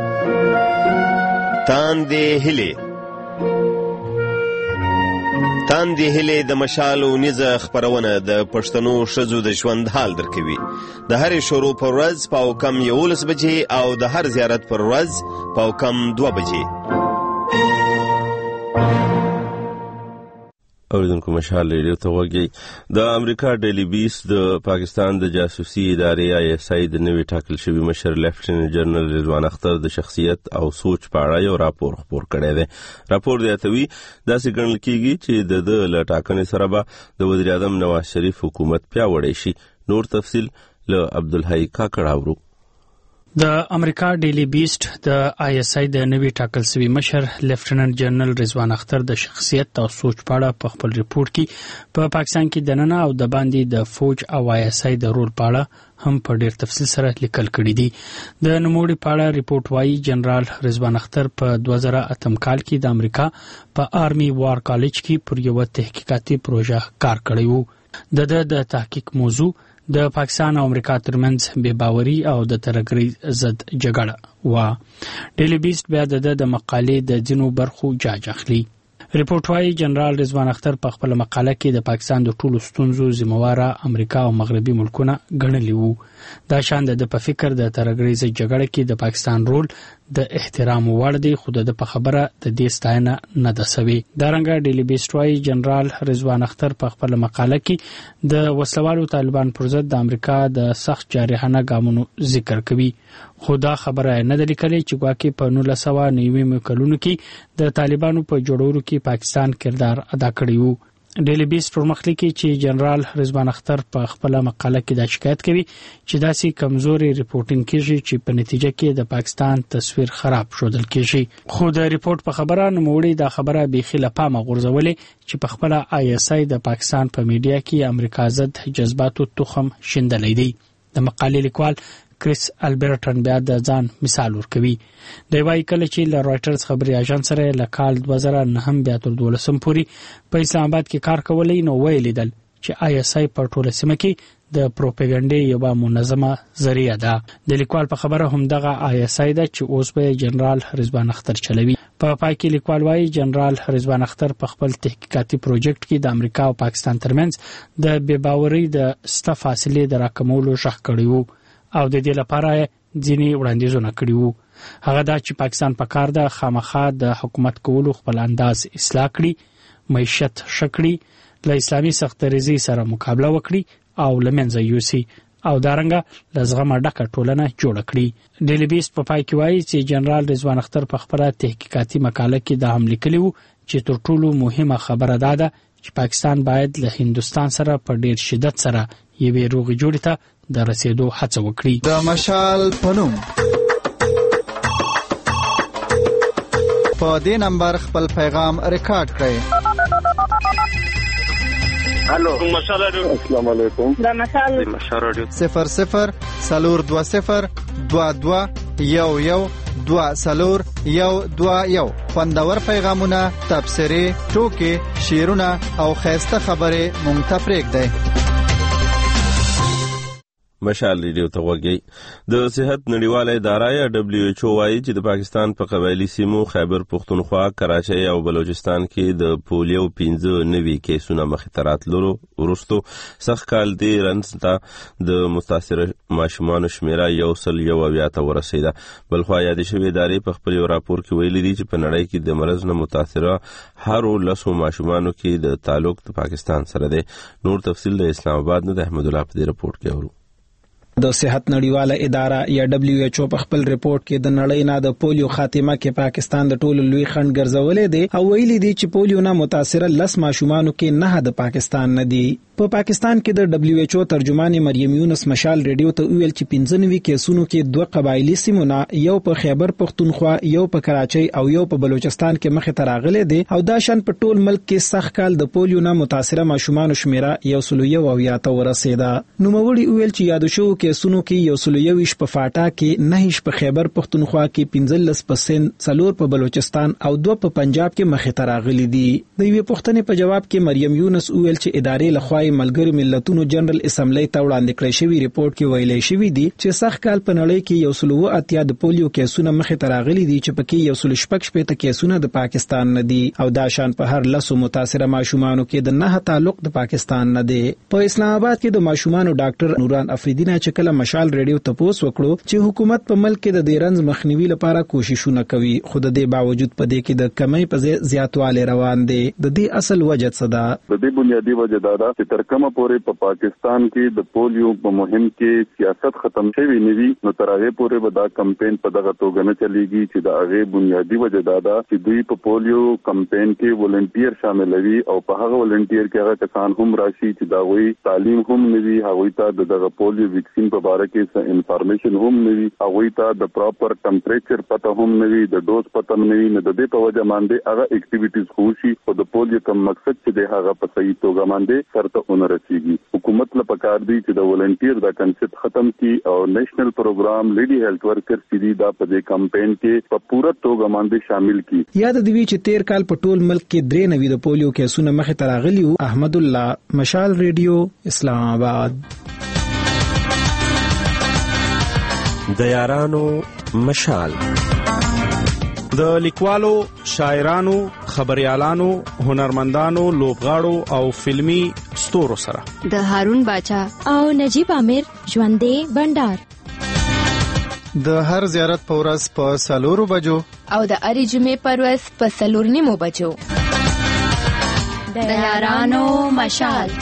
تاندې هلې د مشال ونیزه خپرونه د پښتنو ښځو د ژوند حال درکوي. د هرې شروع پر ورځ په کم 11 بجې او د هر زیارت پر ورځ په کم 2 بجې. اوریدونکو مشال ریډیو ته وګورئ. د امریکا ډیلی بیس د پاکستان د جاسوسي ادارې ISI د نوي ټاکل شوي مشر لیفټیننټ جنرال رضوان اختر د شخصیت او سوچ په اړه یو راپور خپور کړی دی. راپور زیاتوي داسې ګڼل کیږي چې د له ټاکنې سره به د وزیر اعظم نواز شریف حکومت پیاوړی شي. نور تفصیل له عبدالحی کاکړ اورو. د امریکا ډیلی بیسټ د ISI د نوي ټاکل شوي مشر لیفټیننټ جنرال رضوان اختر د شخصیت او سوچ په اړه په خپل ریپورت کې په پاکستان کې د نن او د باندې د فوج او ISI د رول په اړه هم په ډیر تفصیل سره لیکل کړي دي. د نوموړي په اړه ریپورت وايي جنرال رضوان اختر په 2008 کال کې د امریکا په آرمي وار کالج کې پر یو تحقیقاتي پروژه کار کړی وو. د تحقیق موضوع د پاکستان او امریکا ترمنځ بې باوري او د ترهګرۍ ضد جګړه و. ډیلی بیسټ بیا د مقالې د ځینو برخو جاج اخلي. ریپورت وايي جنرال رضوان اختر په خپل مقاله کې د پاکستان د ټولو ستونزو ذمہواره امریکا او مغربي ملکونه ګڼلي وو. دا شان د په فکر د ترهګرۍ ضد جګړه کې د پاکستان رول د احترام وړ دی، خو د په خبره د دې ستاینه نه ده سوي. دارنګه ډیلی بیسټ وايي جنرال رضوان اختر په خپل مقاله کې د وسلوالو طالبان پر ضد د امریکا د سخت جارحانه ګامونو ذکر کوي، خو دا خبره نه ده لیکلې چې ګواکې په 1990 کلونو کې د طالبانو په جوړولو کې پاکستان کردار ادا کړی وو. ډیلی بیسټ پرمخ لیکي چې جنرال رضوان اختر په خپل مقاله کې دا شکایت کوي چې داسې کمزوري ریپورټینګ کیږي چې په نتیجه کې د پاکستان تصویر خراب شودل کیږي. خو د ریپورت په خبره نوموړي دا خبره بیخي له پامه غورځولې چې په خپل ISI د پاکستان په میډیا کې امریکا ضد جذباتو تخم شیندلې دی. د مقالې لیکوال کریس البرټن بیا د ځان مثال ورکوي. د وايي کله چې له رايټرز خبري اژانس سره له کال 2009 بیا تر 2012 پورې په اسلام آباد کې کار کولای نو ویلیدل چې ISI په ټوله سیمه کې د پروپاګاندا یو منظمه ذریعہ ده. د لیکوال په خبره هم دغه ISI ده چې اوس به جنرال رضوان اختر چلوي. په پای کې لیکوال وايي جنرال رضوان اختر په خپل تحقیقاتي پروژیکټ کې د امریکا او پاکستان ترمنځ د بې باورۍ د سته فاصلې د راکمولو ژغ کړی وو او د دې لپاره ځینې وړاندیزونه کړي وو. هغه دا چې پاکستان په کار ده خامخا د حکومت کولو خپل انداز اصلاح کړي، معیشت شکړي، له اسلامي سختدریزۍ سره مقابله وکړي او لمنځه یوسي او دارنګه لزغمه ډکه ټولنه جوړه کړي. ډیلی بیسټ په پای کې وایي چې جنرال رضوان اختر په خپل تحقیقاتي مقاله کې دا هم لیکلی وو چې تر ټولو مهمه خبره دا ده چې پاکستان باید له هندستان سره په ډیر شدت سره یوې روغې جوړې ته د رسیدو هڅه وکړي. د مشال پنوم په دې نمبر خپل پیغام ریکارډ کړئ. الو مشال رادیو. السلام علیکم. دا مشال رادیو 00 420 22 11 2 خوندور پیغامونه، تبصرې، ټوکې، شعرونه او خیسته خبرې مونږ ته پرېږدئ. مشال ریډیو ته وګورئ. د صحت نړیواله اداره یا WHO وايي چې د پاکستان په قبایلی سیمو خیبر پختونخوا، کراچۍ او بلوچستان کې د پولیو 15 نوي کیسونه مخې ته راتللو وروسته سخت کال دی رنس ته د متاثر ماشومانو شمیره 101 ته ورسیده. بلخوا یادې شوې ادارې په خپل راپور کې ویلي دي چې په نړۍ کې د مرض نه متاثره هر 10 ماشومانو کې د تعلق د پاکستان سره دی. نور تفصیل د اسلام آباد نه د احمد الله په رپورت کې اورو. د صحت نړیواله اداره یا WHO په خپل ریپورت کې د نړۍ نه د پولیو خاتمه کې پاکستان د ټولو لوی خنډ ګرځولې دی او ویلي دی چې پولیو نه متاثره 10 ماشومانو کې نه د پاکستان نه دی. په پاکستان کې د WHO ترجمان مریم یونس مشال ریډیو ته ویل چې 95 کیسونو کې 2 قبایلی سیمونه، یو په خیبر پختونخوا، یو په کراچۍ او یو په بلوچستان کې مخې ته راغلي دي او دا شان په ټول ملک کې سخت کال د پولیو نه متاثره ماشومانو شمیره 101 ته ورسیده. نو موړي ویل چې یاد شو کیسونو کې 121 په فاټا کې، 9 په خیبر پختونخوا کې، 15 په سند، 4 په بلوچستان او 2 په پنجاب کې مخې ته راغلي دي. د یوې پوښتنې په جواب کې مریم یونس ویل چې ادارې لخوا ملګری ملتونو جنرال اسمبلی ته وړاندې کړی شوی ریپورت کې ویلي شوی دی چې سخت کال په نړۍ کې 180 د پولیو کیسونه مخې ته راغلي دي چې پکې 116 کیسونه د پاکستان نه دي او دا شان په هر 10 متاثره ماشومانو کې د 9 تعلق د پاکستان نه دی. په اسلام آباد کې د ماشومانو ډاکټر نوران افریدی نه چې کله مشال ریډیو ته پوس وکړو چې حکومت په ملک کې د رنز مخنیوي لپاره کوششونه کوي، خو د دې باوجود په دې کې د کمی په زیاتوالی روان دي. د دې اصل وجه څه ده؟ د دې بنیادی وجه دا ده چې تر کومه پورې په پاکستان کې د پولیو په مهم کې سیاست ختم شوی نه وي نو تر هغه پورې به دا کمپاین په دغه توګه نه چلیږي. چې دا هغه بنیادی وجه دا ده چې دوی په پولیو کمپاین کې ولنټیر شاملوي او په هغه ولنټیر کې هغه کسان هم راشي چې دا وی تعلیم هم نه وي، هغه ته دغه پولیو ویکسین په اړه کې څه انفارمیشن هم نه وي، هغه ته د پراپر ټمپریچر پته هم نه وي، د ډوز پته نه وي. نو د دې په وجه باندې هغه اکټیویټیز خوشي او د پولیو کوم مقصد چې د هغه په صحیح توګه باندې سرته ونرسيږي. حکومت له پکار دی چې د ولنټیر دا کنسپټ ختم کړي او نېشنل پروګرام لیډي هیلث ورکر سیدي دا په دې کمپاین کې په پوره توګه باندې شامل کړي. یاد دی چې 13 کال په ټول ملک کې 93 د پولیو کیسونه مخې ته راغلي. احمد الله، مشال ریډیو، اسلام آباد. د یارانو مشال. د لیکوالو، شاعرانو، خبريالانو، هنرمندانو، لوبغاړو او فلمی ستورو سره د هارون باچا او نجیب عامر ژوندې بندر. د هر زیارت په ورځ په 4 بجو او د اړې جمعې پر ورځ په 4:30 بجو. د یارانو مشال.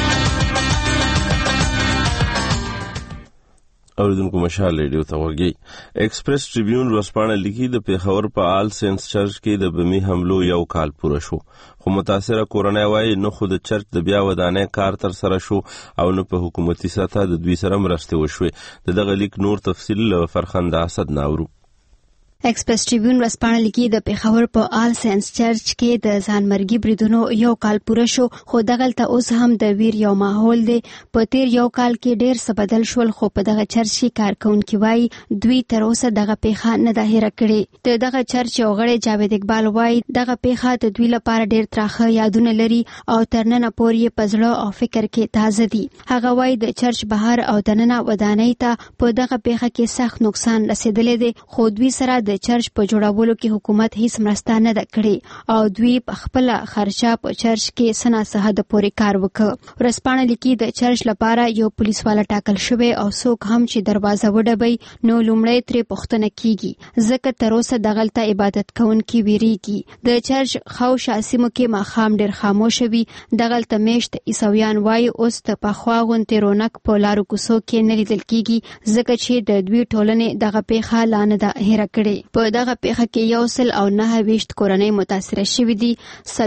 اوریدونکو مشال ریډیو ته ورګي. ایکسپریس ټریبیون ورځپاڼه لیکي د پیښور په آل سینټ چرچ کې د بمي حملو 1 کال پوره شو، خو متاثره کورنۍ وایي نه خو د چرچ د بیا ودانۍ کار تر سره شو او نه په حکومتي سطح د دوی سره مرستې وشوې. دغه لیک نور تفصیل فرخنده اسد ناورو. ایکسپریس ټریبیون ورځپاڼه لیکي د پیښور په آل سینټ چرچ کې د ځانمرګي بریدونو 1 کال پوره شو، خو دغلته اوس هم د ویر یو ماحول دی. په تیر 1 کال کې ډیر څه بدل شول، خو په دغه چرچ کې کارکونکي وایي دوی تر اوسه دغه پیښه نه ده هېره کړې. دغه چرچ یو غړی جاوید اقبال وایي دغه پیښه د دوی لپاره ډیر تراخه یادونه لري او تر ننه پورې په زړه او فکر کې تازه دي. هغه وایي د چرچ بهر او دننه ودانۍ ته په دغه پیښه کې سخت نقصان رسیدلی دی، خو دوی سره د چرچ په جوړولو کې حکومت هیڅ مرسته نه ده کړې او دوی په خپل خرچه په چرچ کې سنا سهد پورې کار وکړ. ورځپاڼه لیکي د چرچ لپاره یو پولیس والا ټاکل شوی او څوک هم چې دروازه وډبوي نو لومړی ترې پوښتنه کیږي، ځکه تر اوسه دغلته عبادت کوونکي ویریږي. د چرچ خواوشا سیمو کې ماښام ډیر خاموش وي. دغلته میشت عیسویان وایي اوس د پخوا غونډې رونق په لارو کوڅو کې نه لیدل کیږي، ځکه چې د دوی ټولنې دغه پیښه لا نه ده هېره کړې. په دغه پیښه کې 129 کورنۍ متاثره شوې دي،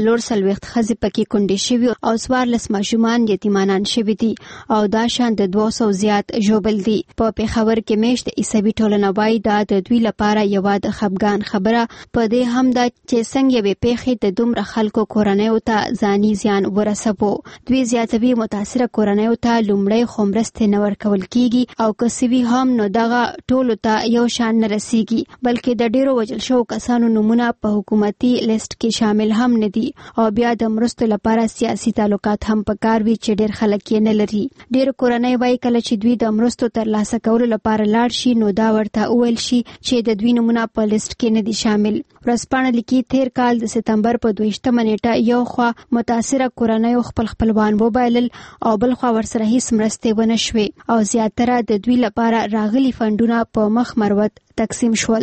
440 ښځې پکې کونډې شوې او 14 ماشومان یتیمانان شوي دي او دا شان د 200 زیات ژوبل دي. په پیښور کې میشت عیسوي ټولنه وایي دا د دوی لپاره یوه د خفګان خبره په دې هم ده چې څنګه یوې پیښې د دومره خلکو کورنیو ته ځاني زیان ورسوو. دوی زیاتوي متاثره کورنیو ته لومړی خو مرستې نه ورکول کیږي او که سوي هم نو دغه ټولو ته یو شان نه رسیږي، بلکې د ډیرو وجل شو کسانو نمونه په حکومتي لیست کې شامل هم نه دي او بیا د مرستو لپاره سیاسي تعلقات هم پکار وي چې ډیر خلک یې نه لري. ډیر کورنۍ وایي کله چې دوی د مرستو ترلاسه کولو لپاره لاړ شي نو دا ورته وویل شي چې د دوی نمونه په لیست کې نه دي شامل. ورځپاڼه لیکي تیر کال د سپتمبر په 22 نیټه یو خوا متاثره کورنۍ خپل خپلوان وبایلل او بل خوا ورسره هیڅ مرستې ونه شوې او زیاتره د دوی لپاره راغلي فندونه په مخ مروت تقسیم شول.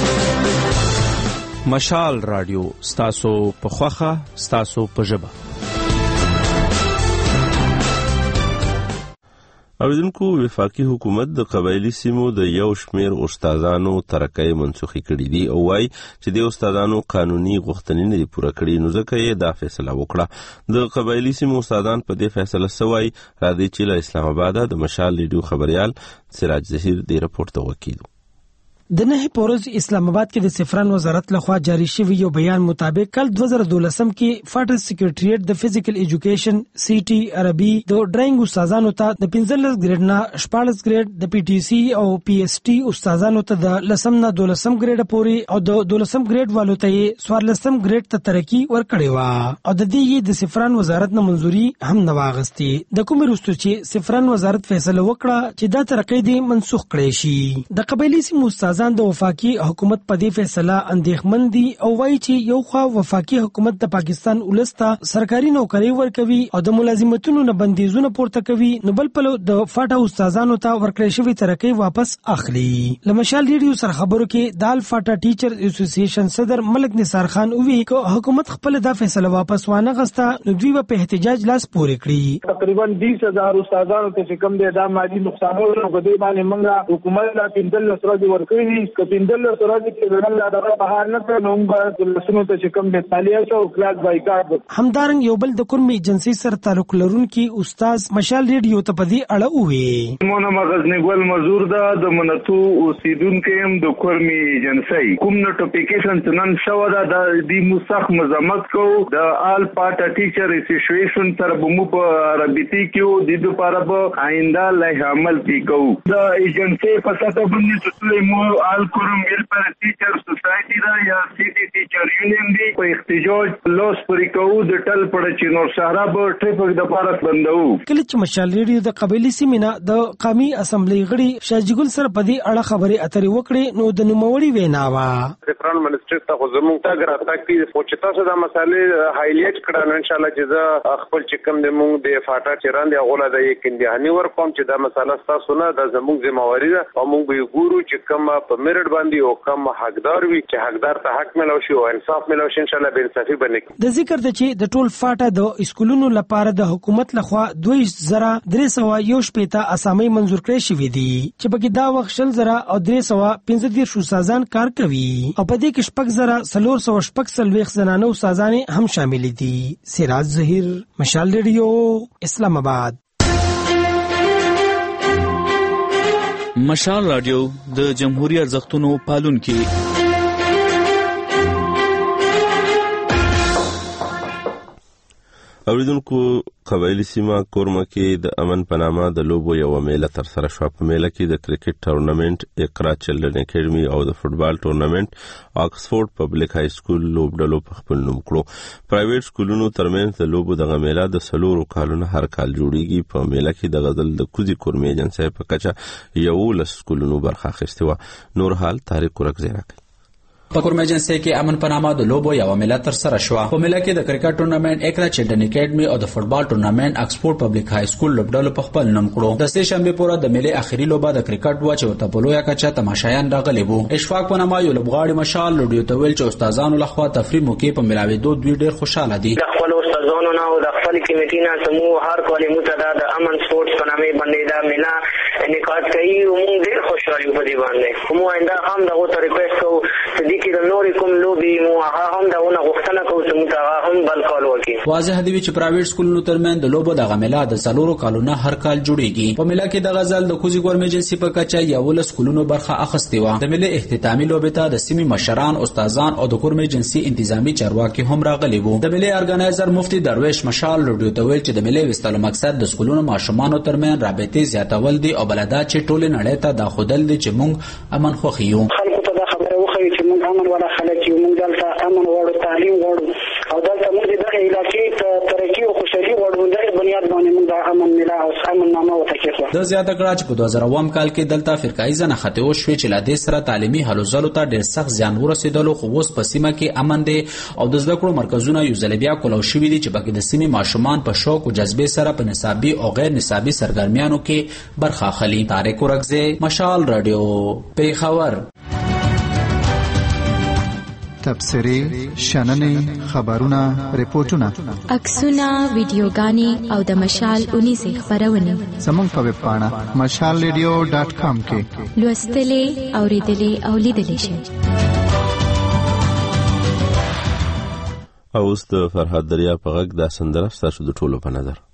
مشال رادیو ستاسو په خوخه ستاسو په ژبه. اوریدونکو وفاقي حکومت د قبایلی سیمو د یو شمیر استادانو ترکه منسوخي کړې دي او وايي چې د استادانو قانوني غوښتنې نه پوره کړې، نو ځکه یې دا فیصله وکړه. د قبایلی سیمو استادان په دې فیصله سوي راځي چې له اسلام آباد د مشال ریډیو خبريال سراج ظهیر دی رپورټ وکړي. د 9 پورز اسلام آباد کې د سفران وزارت لخوا جاری شوی یو بیان مطابق کل 2012 کې فاټر سیکریټریټ د فزیکل ایجوکیشن سی ټي عربي د ډرایینګ استادانو ته د 15 ګریډ نه 14 ګریډ د پی ټی سی او پی ایس ټي استادانو ته د 10 نه 12 ګریډ پورې او د 12 ګریډ والو ته 14 ګریډ ته ترقی ورکړې و او د دې د سفران وزارت نه منځوري هم نه واغستې. د کوم وروسته چې سفران وزارت فیصله وکړه چې دا ترقی دې منسوخ کړي شي. د قبایلی سیمو استادان د وفاقي حکومت په دې فیصله اندېښمن دي او وایي چې یو خوا وفاقي حکومت د پاکستان ولسته سرکاري نوکری ورکوي او د ملازمتونو نه بندیزونه پورته کوي، نو بل په د فاټا استادانو ته ورکړې شوی ترقی واپس اخلي. لمشال ریډیو سره خبرو کې د فاټا ټیچر اسوسییشن صدر ملک نثار خان وی کو حکومت خپل دا فیصله واپس وانه غستا نو دوی په احتجاج لاس پورې کړی. تقریبا 20000 استادانو ته چې کم دي دا مالی نقصانونه په دې باندې موږ حکومت لا 15 ورځې ورکړي کپیندل سورج کې ورنل دا بهار نه کړو موږ لسنو ته چې کم د تعلیمي او کلاس بایکاټ. همدارنګ یو بل د کوم ایجنسی سره تعلق لرونکي استاد مشال ریډیو ته پدی اړه وې. مونږ مغزنی ګل مزور دا د منتو اوسیدونکو هم د کورمي ایجنسی کوم نوټیفیکیشن تنن شو دا د دې مسخ مزمت کو د آل پارټ ټیچر اسوسییشن تر بمو په رابطي کې د دې لپاره به آینده له عمل کی کو د ایجنسی په ساته باندې ټول مو آل کوروم ویلفیر ټیچر سوسایټي دا یا سیټي ټیچر یونین دی په احتجاج لوس پرې کوو د ټل پړ چې نور سهارا به ټریفیک د پاره بندو. کله چې مشال ریډیو د قبایلی سیمه د قومي اسمبلی غړي شاجګل سره په دې اړه خبرې اترې وکړې نو د نوموړي وینا وا ډیفرنٹ منسټر ته زموږ ته غراټاکي او چې تاسو دا مسالې هایلایټ کړه ان شاء الله چې زه خپل چې کوم د موږ د فاټا چیران دی غوړه د یک اندهاني ور کوم چې دا مسله تاسو نه د زموږ ذمہواری ده او موږ به ګورو چې کوم په میرټ باندې او کوم حقدار وي چې حقدار ته حق ملو شي او انصاف ملو شي ان شاء الله به انصافي بنې. د ذکر د چې د ټول فاټا د اسکولونو لپاره د حکومت لخوا 2314 اسامي منزور کړې شوې دي چې پکې دا وخت 0 او 315 سازان کار کوي او په دې کې 440 زنانو سازانې هم شامل دي. سراج ظهیر، مشال ریډیو، اسلام آباد. مشال رادیو د جمهوریت ارزښتونو پالونکي. اوریدونکو قبایلی سیمه کورمه کې د امن په نامه د لوبو یو میله تر سره شو. په میله کې د کرکټ ټورنمنت، اقرا چلډرن اکیډمي او د فوتبال ټورنمنت آکسفورد پبلک های سکول لوبډلو په خپل نوم کړو. پرایویټ سکولونو ترمنځ د لوبو دغه میله د 4 کالونو هر کال جوړیږي. په میله کې د غزل د کوزي کورمې ایجنسي په کچه 11 سکولونو برخه اخیستې و. نور حال تاریخ ورکزی راکړي. په کورمې ایجنسي کې امن په نامه د لوبو یو میله تر سره شو. په میله کې د کرکټ ټورنمنت، اقرا چلډرن اکیډمي او د فوتبال ټورنمنت آکسفورد پبلک های سکول لوبډلو په خپل نوم کړو. د سې شنبه پورې د میله اخیری لوبه د کرکټ و چې ته په لویا کچه تماشایان راغلي وو. اشفاق په نامه یو لوبغاړي مشال لوډیو ته ویل چې استادانو لخوا تفریح موکي په ملاوي دوی ډیر خوشاله دي. د خپل استادانو نه او د خپل کمیټې نه سمو هر کالي متدا د امن سپورتس په نامه باندې دا میله انعقاد کوي او موږ ډیر خوشاله یو په دې باندې. مو آینده هم دغه ریکوست کوو چې د کې د نورې کوم لوبي مو هغه هم دغه غوښتنه کوو چې موږ هغه هم بل کال وکړي. واضح دی چې پرایویټ سکولونو ترمن د لوبو دغه میله د 4 کالونو هر کال جوړیږي. په میله کې د غزل د کوزي کورمې ایجنسي په کچه 11 سکولونو برخه اخیستې و. د میله اختتامي لوبه ته د سیمې مشران، استادان او د کورمې ایجنسي انتظامی چارواکي هم راغلي وو. د میله ارګنایزر مفتي درویش مشال لوډیو ته ویل چې د میله وستلو مقصد د سکولونو ماشومان ترمن رابطې زیاتول دي او بلدا چې ټول نړۍ ته دا خودل دي چې موږ امن خوښیو. خلکو ته دا خبره وخی چې موږ امن ولا خلک یو، موږ دلته امن غواړو، تعلیم غواړو او دلته موږ د علاقې ته ترقی او خوشحالي غواړو. د بنیاد باندې موږ د امن ملا او امن نامه وتکیږو. د زیاته کړه چې په 2001 کال کې دلته فرقایي ځنه خطه او شوي چې لا د سره تعلیمي هلو ځلو ته ډېر سخت زیان ورسېدلو. خو اوس په سیمه کې امن دي او د زده کړو مرکزونه یو ځل بیا کولو شوي دي چې بګې د سیمې ماشومان په شوق او جذبې سره په نصابي او غیر نصابي سرګرمیانو کې برخه اخلي. طارق ورکزی، مشال رادیو، پیښور. تبصرې، شننې، خبرونه، ریپورتونه، عکسونه، ویډیوګانې او د مشال اونیزې خبرونه زموږ په ویب پاڼه mashalradio.com کې لوستلې، اوریدلې او لیدلې شئ. او اوس د فرهاد دریا په غږ دا سندره ستاسو د ټولو په نظر.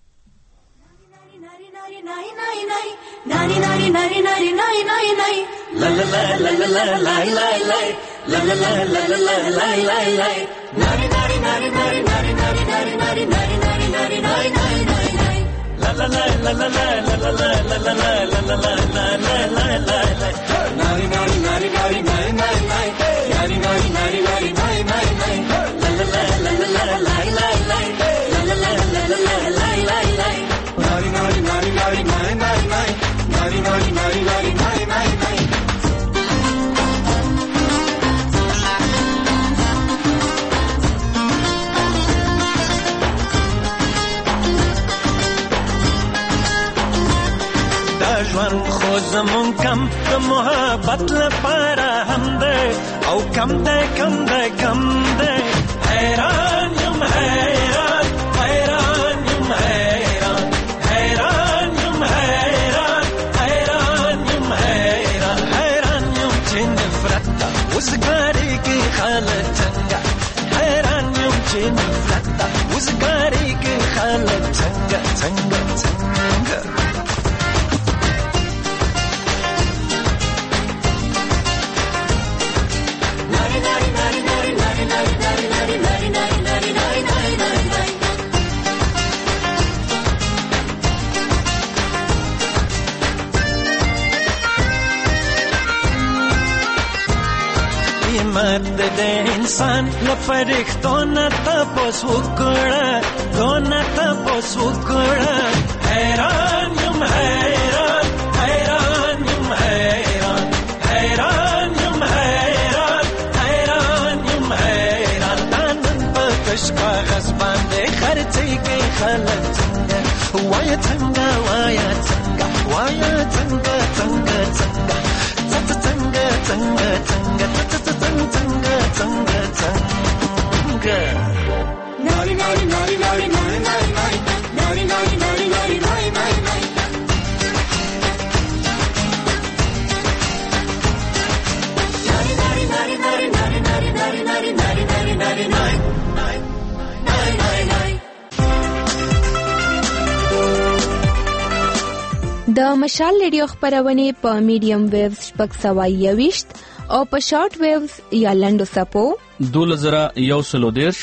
nari nari nari nari nari nari nari la la la la la la la la la la la la la la la la la la nari nari nari nari nari nari nari nari nari nari nari nari nari nari la la la la la la la la la la la la la la la la la la la nari nari nari nari nari nari nari nari nari nari nari nari nari la la la la la la la la la la la la la la la la la la nari nari nari nari nari nari nari nari nari nari nari nari nari دا ژوند خو زمون کم د محبت لپاره هم ده او کم ده کم ده کم ده حیران یم حیران حیران یم حیران حیران یم حیران حیران یم حیران حیران یم چې نفرت ده وزګاري کې خالد څنګه حیران یم چې نفرت ده وزګاري کې خالد څنګه څنګه څنګه قیمت د انسان لپاره نه تاسو وکړه دونه تاسو وکړه حیران یم حیران حیران یم حیران حیران یم حیران حیران یم حیران نن په کش کاغذ باندې خرڅي کوي خلک څنګه وای څنګه وای څنګه وای څنګه څنګه څنګه څنګه څنګه څنګه څنګه څنګه څنګه nari nari nari nari nari nari nari nari nari nari nari nari nari د مشال ریډیو خبرونه په میډیم ویوز 621 او په شارټ ویوز یا لنډو سپو 2130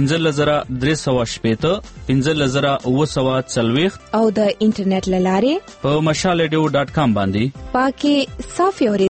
15380 15940 او د انټرنیټ لاره په mashalradio.com باندې پاکي صافي